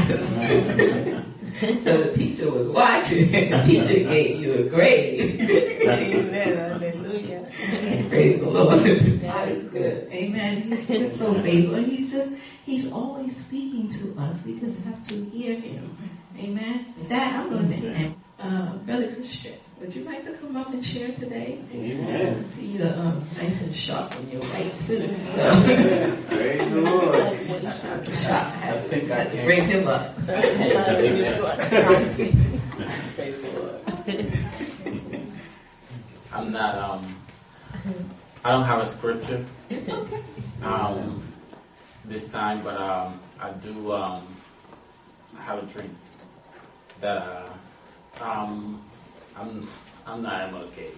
test. So the teacher was watching, and the teacher gave you a grade. Amen. Hallelujah. Praise the Lord. God is good. Amen. He's just so faithful. And he's just, he's always speaking to us. We just have to hear him. Amen. With that, I'm going to end. Uh, Brother Christian, would you like to come up and share today? Amen. I see you're um, nice and sharp in your white suit. So. Praise the Lord. Not the shop. I have, I think I have to can. bring him up. Amen. Praise the Lord. I'm not, um, I don't have a scripture. It's okay. Um, this time, but um, I do um, have a dream that uh, um, I'm I'm not M L K,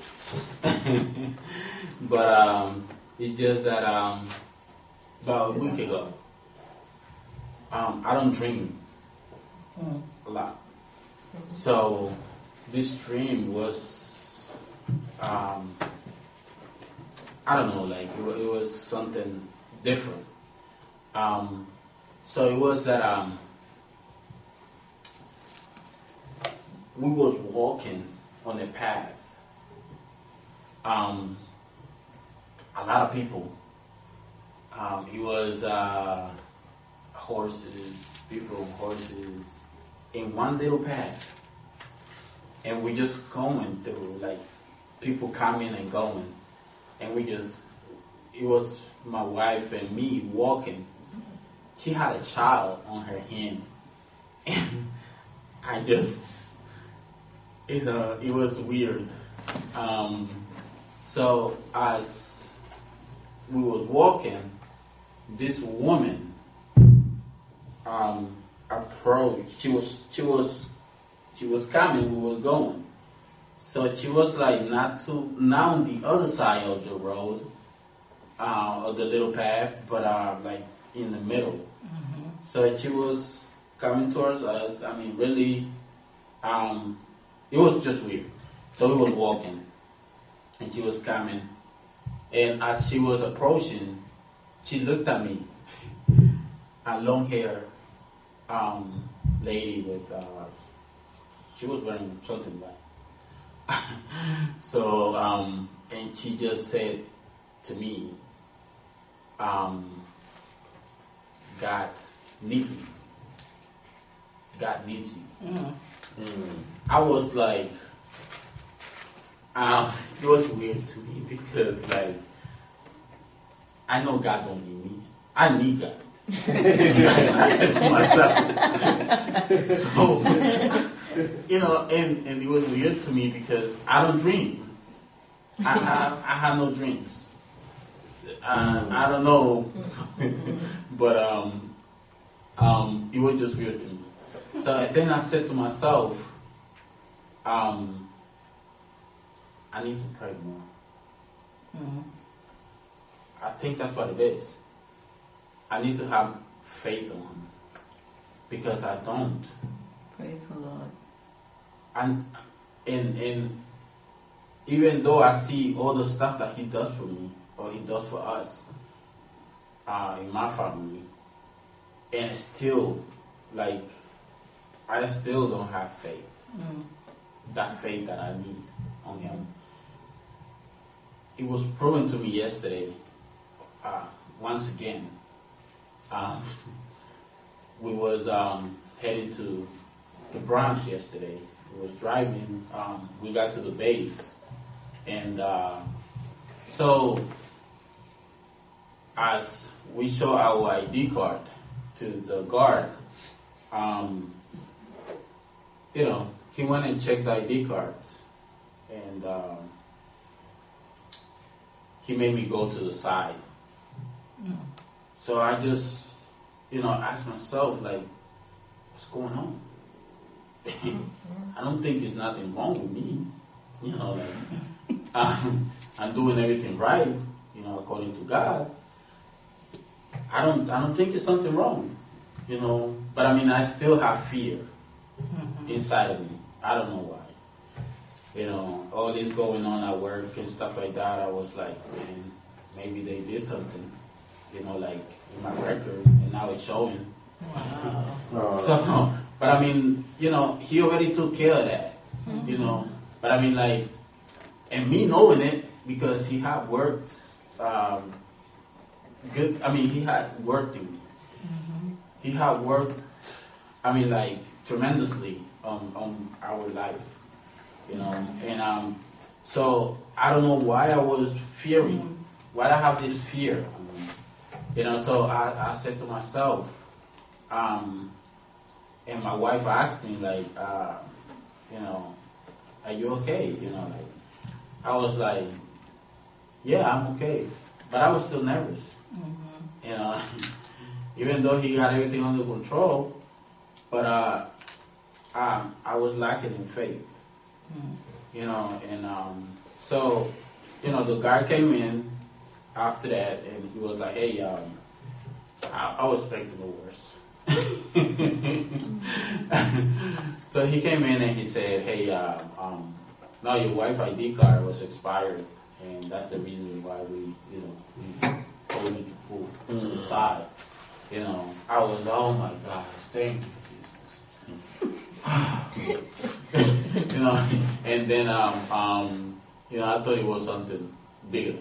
but um, it's just that um, about a week ago, um, I don't dream a lot, so this dream was um, I don't know, like it, wa- it was something different. Um, so it was that um, we was walking on a path. Um, a lot of people. Um, it was uh, horses, people on horses, in one little path, and we just going through, like people coming and going, and we just. It was my wife and me walking. She had a child on her hand, and I just, it, uh, it was weird. Um, so as we was walking, this woman um, approached. She was, she was, she was coming. We was going. So she was like not to, not on the other side of the road. uh, of the little path, but uh, like in the middle. So she was coming towards us. I mean, really, um, it was just weird. So we was walking, and she was coming, and as she was approaching, she looked at me. A long hair um, lady with, uh, she was wearing something black. So, um, and she just said to me, um, God need me. God needs you. Mm. Mm. I was like, um, it was weird to me because, like, I know God don't need me. I need God. I said to myself. So, you know, and, and it was weird to me because I don't dream. I, I, I have no dreams. Uh, I don't know. But um, um, it was just weird to me. So then I said to myself, um, I need to pray more. Mm-hmm. I think that's what it is. I need to have faith on him because I don't. Praise the Lord. And, and, and even though I see all the stuff that he does for me or he does for us uh, in my family, and it's still, like, I still don't have faith. Mm. That faith that I need on him. It was proven to me yesterday, uh, once again. Um, we was um, heading to the Bronx yesterday. We was driving. Um, we got to the base, and uh, so as we show our I D card to the guard, um, you know, he went and checked the I D cards, and um, he made me go to the side. Mm. So I just, you know, asked myself, like, what's going on? I don't think there's nothing wrong with me. You know, like, I'm, I'm doing everything right, you know, according to God. I don't, I don't think there's something wrong, you know. But I mean, I still have fear Mm-hmm. inside of me. I don't know why. You know, all this going on at work and stuff like that, I was like, man, maybe they did something, you know, like in my record, and now it's showing. Wow. Oh. So, but I mean, you know, he already took care of that, Mm-hmm. you know. But I mean, like, and me knowing it, because he had worked, um, good, I mean, he had worked in me. Mm-hmm. He had worked, I mean, like, tremendously on, on our life, you know. And um, so I don't know why I was fearing, why I have this fear, um, you know. So I, I said to myself, um, and my wife asked me, like, uh, you know, are you okay? You know, like, I was like, yeah, I'm okay, but I was still nervous, Mm-hmm. you know. Even though he got everything under control, but uh, um, I was lacking in faith, Mm. you know, and um, so, you know, the guy came in after that, and he was like, hey, um, I, I was expecting the worst. So he came in and he said, hey, uh, um, no, your wife I D card was expired, and that's the reason why we, you know, we told you to pull to the side. You know, I was, oh my gosh, thank you, Jesus. You know, and then, um, um, you know, I thought it was something bigger.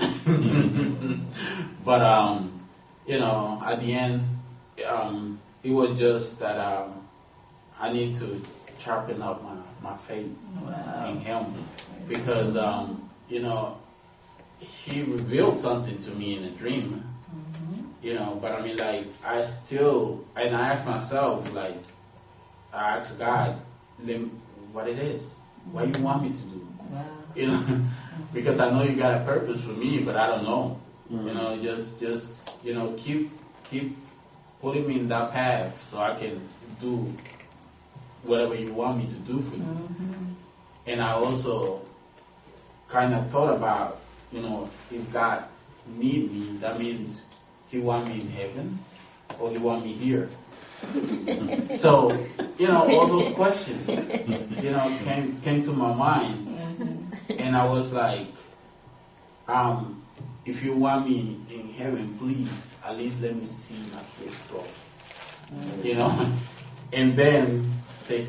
But, um, you know, at the end, um, it was just that um, I need to sharpen up my, my faith Wow. in him. Because, um, you know, he revealed something to me in a dream. Mm-hmm. You know, but I mean, like, I still, and I ask myself, like, I ask God, then what it is, what you want me to do, Wow. you know, because I know you got a purpose for me, but I don't know, Mm. you know, just, just, you know, keep, keep putting me in that path so I can do whatever you want me to do for you. Mm-hmm. And I also kind of thought about, you know, if God need me, that means he want me in heaven or he want me here. So, you know, all those questions, you know, came came to my mind, and I was like, um, if you want me in heaven, please at least let me see my kids grow, you know, and then take.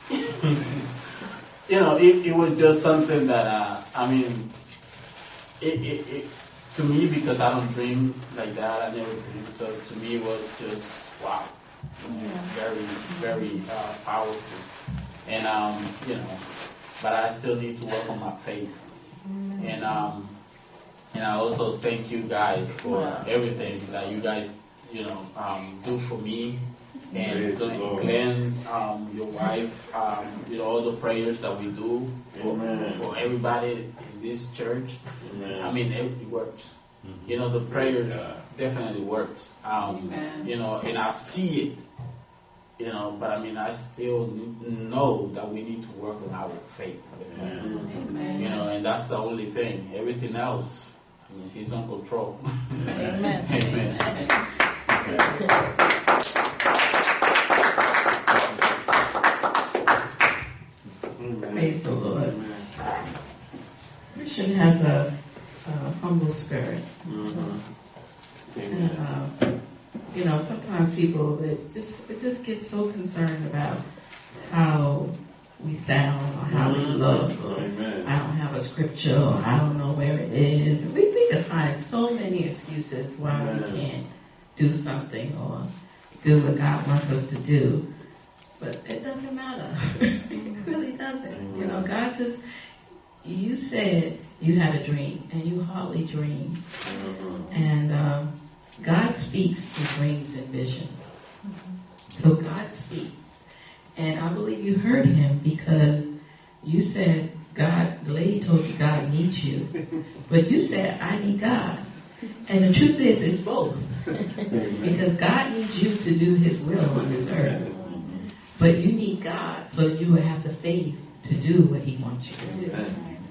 You know, it, it was just something that uh, I mean, it, it it to me, because I don't dream like that. I never dream, so to me it was just wow. Very, very uh, powerful, and um, you know, but I still need to work on my faith, and um, and I also thank you guys for everything that you guys, you know, um, do for me, and Glenn, Glenn um, your wife, um, you know, all the prayers that we do for, for everybody in this church. Amen. I mean, it, it works. You know, the prayers definitely works. Um, you know, and I see it. You know, but I mean, I still know that we need to work on our faith. Amen. You know, and that's the only thing. Everything else, I mean, He's in control. Amen. Amen. Praise the Lord. Christian has a, a humble spirit. Mm-hmm. And, uh, you know, sometimes people that just it just get so concerned about how we sound or how mm-hmm. we look, or Amen. I don't have a scripture, or I don't know where it is. We we can find so many excuses why Amen. We can't do something or do what God wants us to do. But it doesn't matter. It really doesn't. Amen. You know, God just, you said you had a dream, and you hardly dreamed. Mm-hmm. And um, God speaks through dreams and visions. Mm-hmm. So God speaks. And I believe you heard Him, because you said, God, the lady told you God needs you. But you said, I need God. And the truth is, it's both. Because God needs you to do His will on this earth. But you need God so you will have the faith to do what He wants you to do.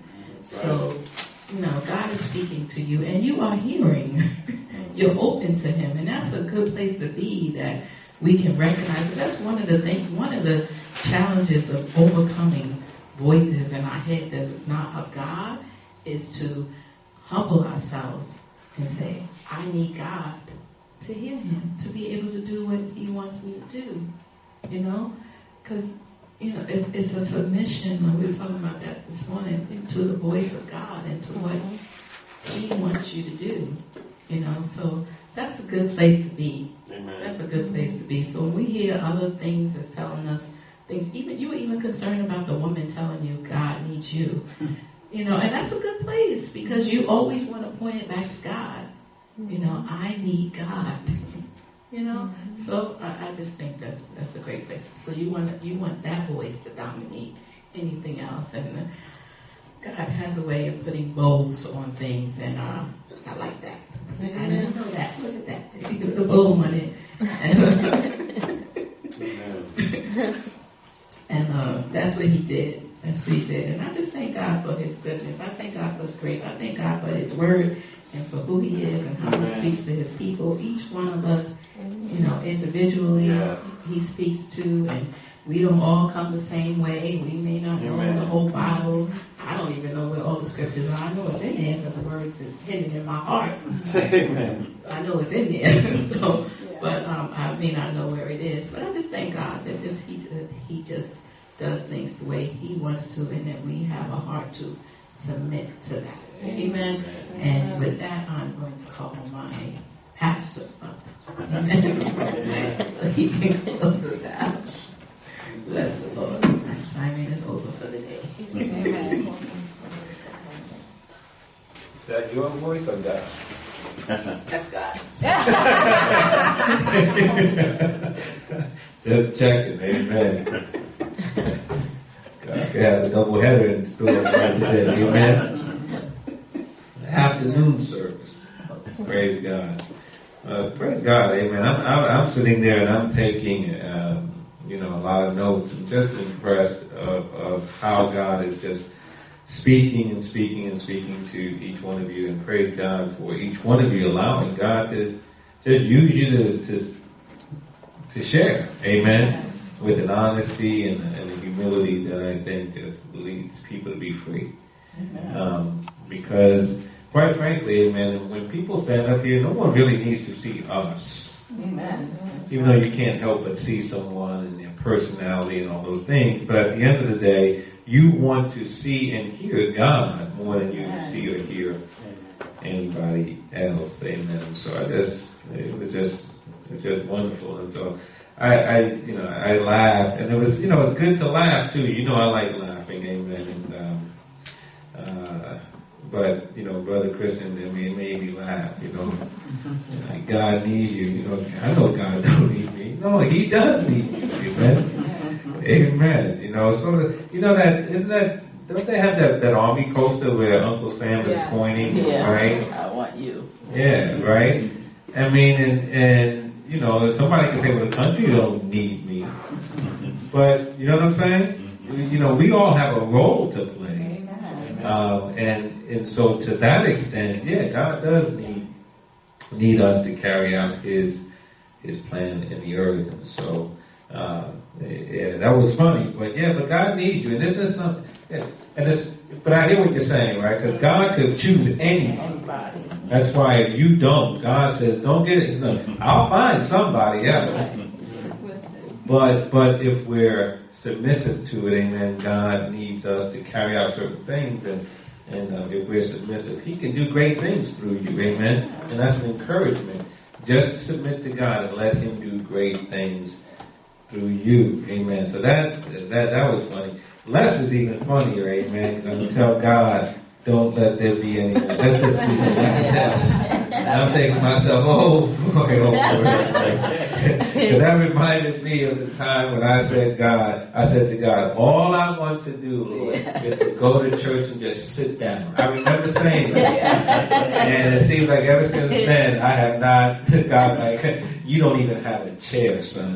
So, you know, God is speaking to you, and you are hearing. You're open to Him, and that's a good place to be, that we can recognize. But that's one of the things, one of the challenges of overcoming voices in our head that are not of God, is to humble ourselves and say, I need God to hear Him, to be able to do what He wants me to do. You know, because, you know, it's, it's a submission. Like we were talking about that this morning, to the voice of God and to what He wants you to do. You know, so that's a good place to be. Amen. That's a good place to be. So when we hear other things that's telling us things, even you were even concerned about the woman telling you God needs you. You know, and that's a good place, because you always want to point it back to God. You know, I need God. You know, mm-hmm. so I, I just think that's that's a great place. So you want you want that voice to dominate anything else, and uh, God has a way of putting bows on things, and uh, I like that. Mm-hmm. I didn't know that. Look at that. You put the bow on it, and, uh, and uh, that's what He did. That's what He did, and I just thank God for His goodness. I thank God for His grace. I thank God for His word, and for who He is and how He speaks to His people. Each one of us, you know, individually, yeah. He speaks to, and we don't all come the same way. We may not know Amen. The whole Bible. I don't even know where all the scriptures are. I know it's in there because the words are hidden in my heart. Amen. I know it's in there. so, yeah. But um, I may not know where it is. But I just thank God that just He He just does things the way He wants to, and that we have a heart to submit to that. Amen. And with that, I'm going to call my pastor up. Amen. So he can close us out. Bless the Lord. My assignment is over for the day. Amen. Is that your voice or God? That's God's. Just checking. Amen. God can have a double header in the store right today. Amen. Afternoon service. Praise God. Uh, praise God, amen. I'm, I'm, I'm sitting there and I'm taking, um, you know, a lot of notes. I'm just impressed of, of how God is just speaking and speaking and speaking to each one of you, and praise God for each one of you allowing God to just use you to to, to share, amen, with an honesty and, and a humility that I think just leads people to be free. Um, because, quite frankly, amen, when people stand up here, no one really needs to see us. Amen. Even though you can't help but see someone and their personality and all those things, but at the end of the day, you want to see and hear God more than you Amen. see or hear anybody else. Amen. So I just, it was just, it was just wonderful. And so I, I, you know, I laughed, and it was, you know, it's good to laugh too. You know, I like laughing. Amen. And, um, uh, but you know, Brother Christian, I mean, it made me laugh. You know, like, God needs you. You know, I know God don't need me. No, He does need you. Amen. Amen. You know, so you know that isn't that. Don't they have that, that army poster where Uncle Sam is Yes. pointing, Yeah. right? I want you. Yeah, right? I mean, and, and, you know, somebody can say, well, the country don't need me. But, you know what I'm saying? You know, we all have a role to play. Amen. Um, and, and so to that extent, yeah, God does need, need us to carry out His, His plan in the earth. And so, uh, yeah, that was funny. But, yeah, but God needs you. And this is something... Yeah. And it's, but I hear what you're saying, right? Because God could choose anybody. Anybody. That's why if you don't, God says, don't get it. No, I'll find somebody else. But but if we're submissive to it, amen, God needs us to carry out certain things. And, and uh, if we're submissive, He can do great things through you, amen. And that's an encouragement. Just submit to God and let Him do great things through you, amen. So that that that was funny. Les was even funnier, amen. Going to tell God, don't let there be any more. Let this be the last test. And I'm thinking to myself, oh boy, oh boy. Because that reminded me of the time when I said, God, I said to God, all I want to do, Lord, is to go to church and just sit down. I remember saying that. And it seems like ever since then, I have not, God, like, you don't even have a chair, son.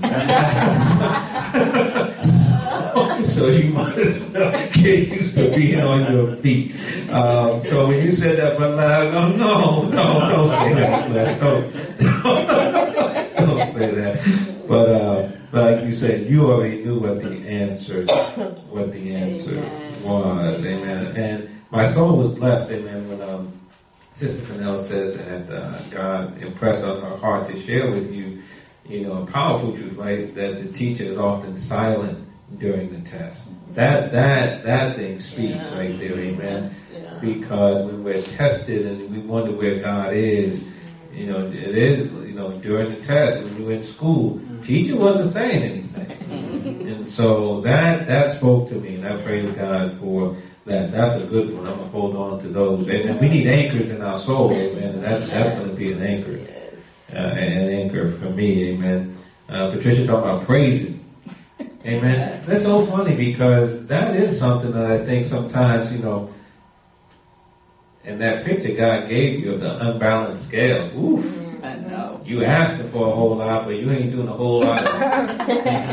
So you might as well get used to being on your feet. Um, so when you said that, but I go, no, no, don't say that, Les. Don't, don't say that. But uh, like you said, you already knew what the answer, what the answer Amen. was. Amen. And my soul was blessed. Amen. When um, Sister Fennell said that uh, God impressed on her heart to share with you, you know, a powerful truth, right? That the teacher is often silent during the test. That that that thing speaks Yeah. right there, amen. Yeah. Because when we're tested and we wonder where God is, you know, it is, you know, during the test when you were in school, teacher wasn't saying anything. And so that that spoke to me, and I praise God for that. That's a good one. I'm gonna hold on to those. And we need anchors in our soul, amen. And that's that's gonna be an anchor. Uh, an anchor for me, amen. Uh, Patricia talking about praising. Amen. That's so funny because that is something that I think sometimes, you know, in that picture God gave you of the unbalanced scales, oof. I know. You asking for a whole lot, but you ain't doing a whole lot of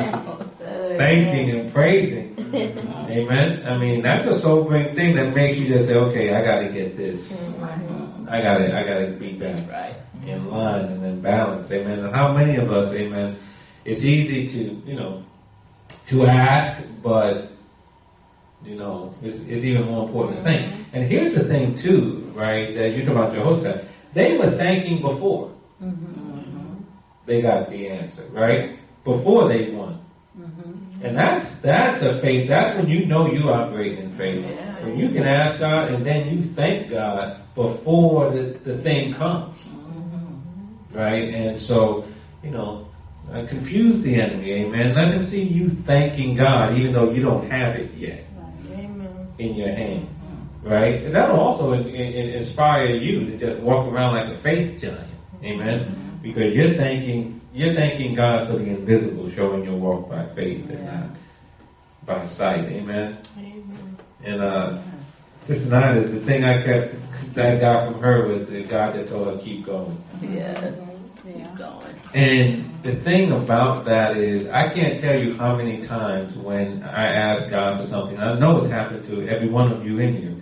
thanking and praising. Amen. I mean, that's a sobering thing that makes you just say, okay, I got to get this. I got to, I got to be back Right. in line and in balance. Amen. And how many of us, amen, it's easy to, you know, to ask, but, you know, it's, it's even more important to thank. And here's the thing, too, right, that you talk about Jehoshaphat. They were thanking before Mm-hmm. they got the answer, right? Before they won. Mm-hmm. And that's that's a faith. That's when you know you operate in faith. Yeah. When you can ask God and then you thank God before the, the thing comes. Mm-hmm. Right? And so, you know, uh, confuse the enemy, amen. Let him see you thanking God even though you don't have it yet in your hand. Right? And that'll also in, in, inspire you to just walk around like a faith giant. Amen. Because you're thanking you're thanking God for the invisible, showing your walk by faith and Yeah. not by sight. Amen. Amen. And uh, Sister Nina, the thing I kept that I got from her was that God just told her keep going. Yes. Keep going. And the thing about that is, I can't tell you how many times when I ask God for something, I know it's happened to every one of you in here,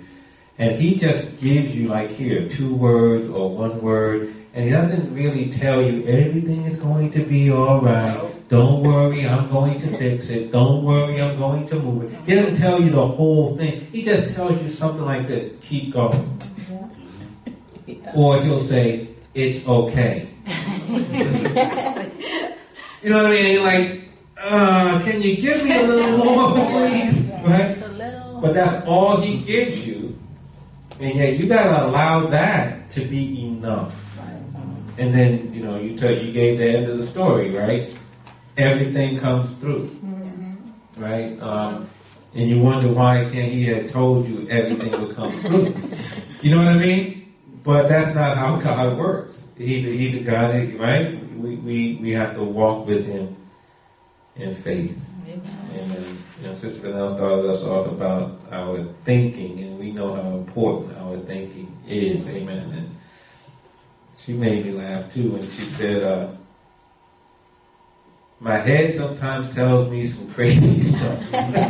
And he just gives you, like here, two words or one word, and he doesn't really tell you everything is going to be all right. Don't worry, I'm going to fix it. Don't worry, I'm going to move it. He doesn't tell you the whole thing. He just tells you something like this, keep going. Yeah. Or he'll say, it's okay. You know what I mean? You're like, uh, can you give me a little more, please? Right? But that's all he gives you. And yet you gotta allow that to be enough. And then, you know, you tell you gave the end of the story, right? Everything comes through. Mm-hmm. Right? Um, and you wonder why can't he have told you everything would come through. You know what I mean? But that's not how God works. He's a, he's a God, right? We, we, we have to walk with him in faith. Amen. You know, Sister Vanell started us off about our thinking, and we know how important our thinking is. Amen. And she made me laugh too when she said, uh, my head sometimes tells me some crazy stuff.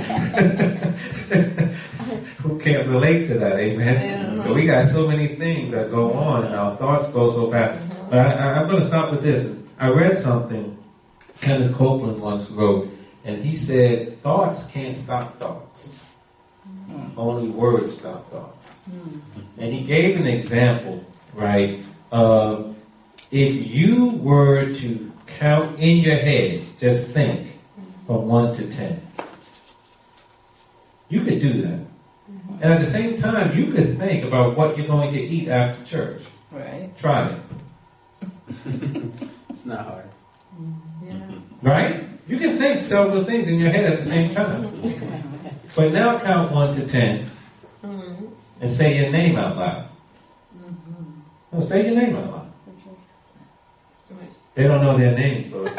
Who can't relate to that? Amen. Yeah. But we got so many things that go on, and our thoughts go so bad. But I, I, I'm going to stop with this. I read something Kenneth Copeland once wrote, and he said, thoughts can't stop thoughts. Mm. Only words stop thoughts. Mm. And he gave an example, right? Uh, if you were to count in your head, just think from one to ten. You could do that. Mm-hmm. And at the same time, you could think about what you're going to eat after church. Right. Try it. It's not hard. Yeah. Right? You can think several things in your head at the same time. But now count one to ten mm-hmm. and say your name out loud. Mm-hmm. No, say your name out loud. They don't know their names, Lord.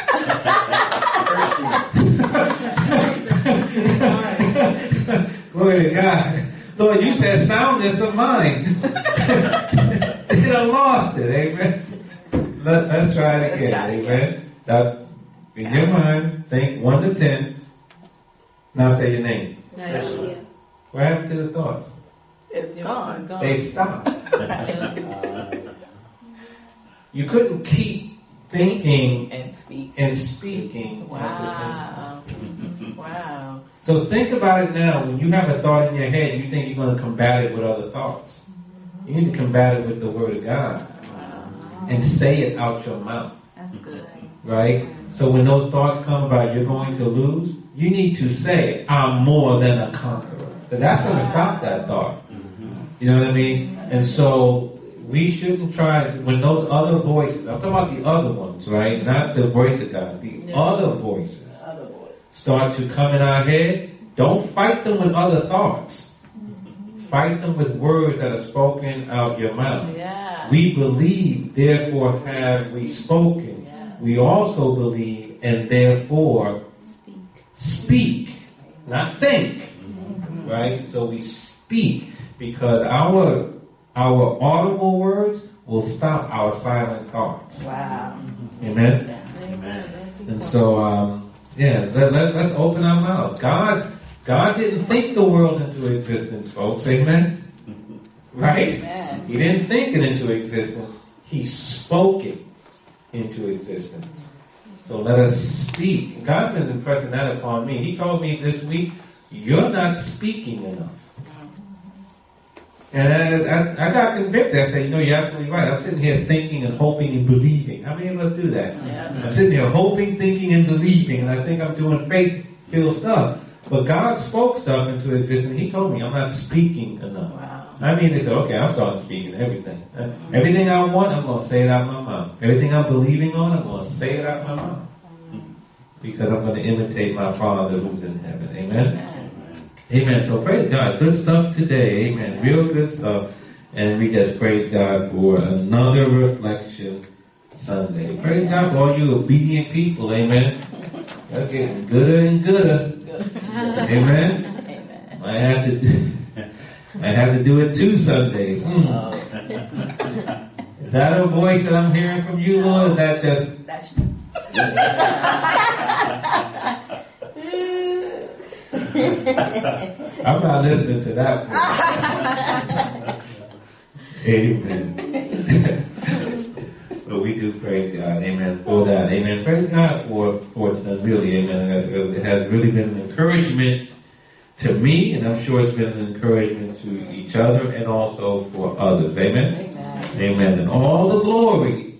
Glory to God. Lord, you said soundness of mind. They done lost it, amen. Let, let's try it again, try it amen. Again. That, in your mind, think one to ten. Now say your name. Nigeria. What happened to the thoughts? It's gone. gone. They stopped. You couldn't keep thinking and speak and speaking wow. at the same time. Wow. So think about it now. When you have a thought in your head, you think you're going to combat it with other thoughts. You need to combat it with the Word of God. Wow. And say it out your mouth. That's good. Right? So when those thoughts come about you're going to lose, you need to say, I'm more than a conqueror. Because that's going to stop that thought. You know what I mean? And so we shouldn't try, when those other voices, I'm talking about the other ones, right? Not the voice of God, the yeah. other voices other voice. Start to come in our head. Don't fight them with other thoughts. Mm-hmm. Fight them with words that are spoken out your mouth. Yeah. We believe, therefore have we spoken. Yeah. We also believe, and therefore speak. Speak, not think. Mm-hmm. Right? So we speak because our Our audible words will stop our silent thoughts. Wow. Amen? Yeah. Amen. And so, um, yeah, let, let, let's open our mouth. God, God didn't think the world into existence, folks. Amen? Right? Amen. He didn't think it into existence. He spoke it into existence. So let us speak. God's been impressing that upon me. He told me this week, you're not speaking enough. And I, I, I got convicted. I said, you know, you're absolutely right. I'm sitting here thinking and hoping and believing. How many of us do that? Yeah. I'm sitting here hoping, thinking, and believing, and I think I'm doing faith-filled stuff. But God spoke stuff into existence. He told me I'm not speaking enough. Wow. I mean, they said, okay, I'm starting speaking everything. Mm-hmm. Everything I want, I'm going to say it out of my mouth. Everything I'm believing on, I'm going to say it out of my mouth. Mm-hmm. Because I'm going to imitate my Father who's in heaven. Amen? Amen. Amen. So praise God. Good stuff today. Amen. Real good stuff. And we just praise God for another Reflection Sunday. Praise God for all you obedient people. Amen. You're getting gooder and gooder. Amen. Amen. I have to do, I have to do it two Sundays. Mm. Is that a voice that I'm hearing from you, Lord? Is that just... That's I'm not listening to that one. Amen. But we do praise God, amen, for that. Amen. Praise God for, for it, really, amen. It has really been an encouragement to me, and I'm sure it's been an encouragement to each other and also for others. Amen. Amen. Amen. And all the glory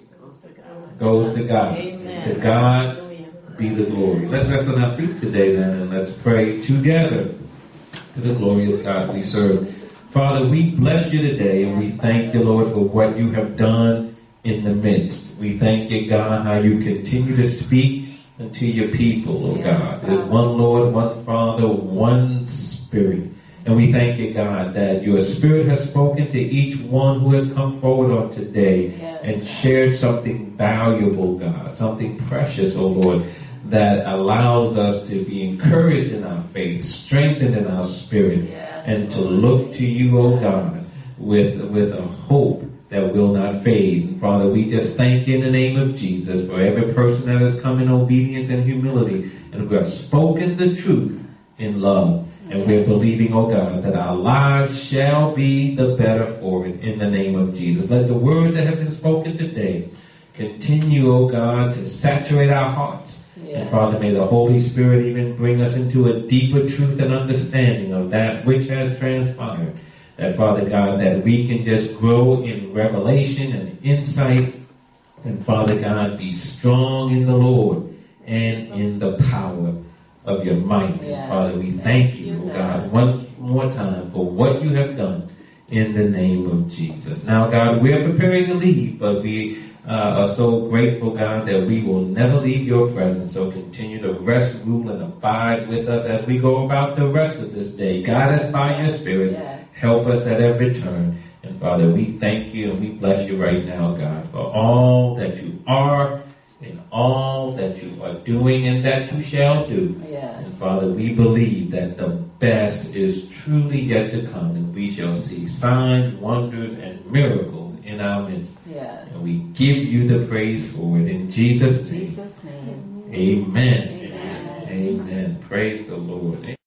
goes to God. Amen. To God be the glory. Let's rest on our feet today then, and let's pray together to the glorious God we serve. Father, we bless you today, and we thank you, Lord, for what you have done in the midst. We thank you, God, how you continue to speak unto your people, oh God. There's one Lord, one Father, one Spirit. And we thank you, God, that your Spirit has spoken to each one who has come forward on today yes. and shared something valuable, God, something precious, oh Lord, that allows us to be encouraged in our faith, strengthened in our spirit, yes. and to look to you, oh God, with, with a hope that will not fade. And Father, we just thank you in the name of Jesus for every person that has come in obedience and humility and who have spoken the truth in love. And we're believing, oh God, that our lives shall be the better for it in the name of Jesus. Let the words that have been spoken today continue, oh God, to saturate our hearts. Yes. And Father, may the Holy Spirit even bring us into a deeper truth and understanding of that which has transpired. That, Father God, that we can just grow in revelation and insight. And, Father God, be strong in the Lord and in the power of your might. Yes. And, Father, we thank you, oh God, one more time for what you have done in the name of Jesus. Now, God, we are preparing to leave, but we uh, are so grateful, God, that we will never leave your presence. So continue to rest, rule, and abide with us as we go about the rest of this day. Guide us by your Spirit. Yes. Help us at every turn. And Father, we thank you and we bless you right now, God, for all that you are and all that you are doing and that you shall do. Yes. And Father, we believe that the best is truly yet to come, and we shall see signs, wonders, and miracles in our midst. Yes. And we give you the praise for it in Jesus' name. Jesus' name. Amen. Amen. Amen. Amen. Praise the Lord.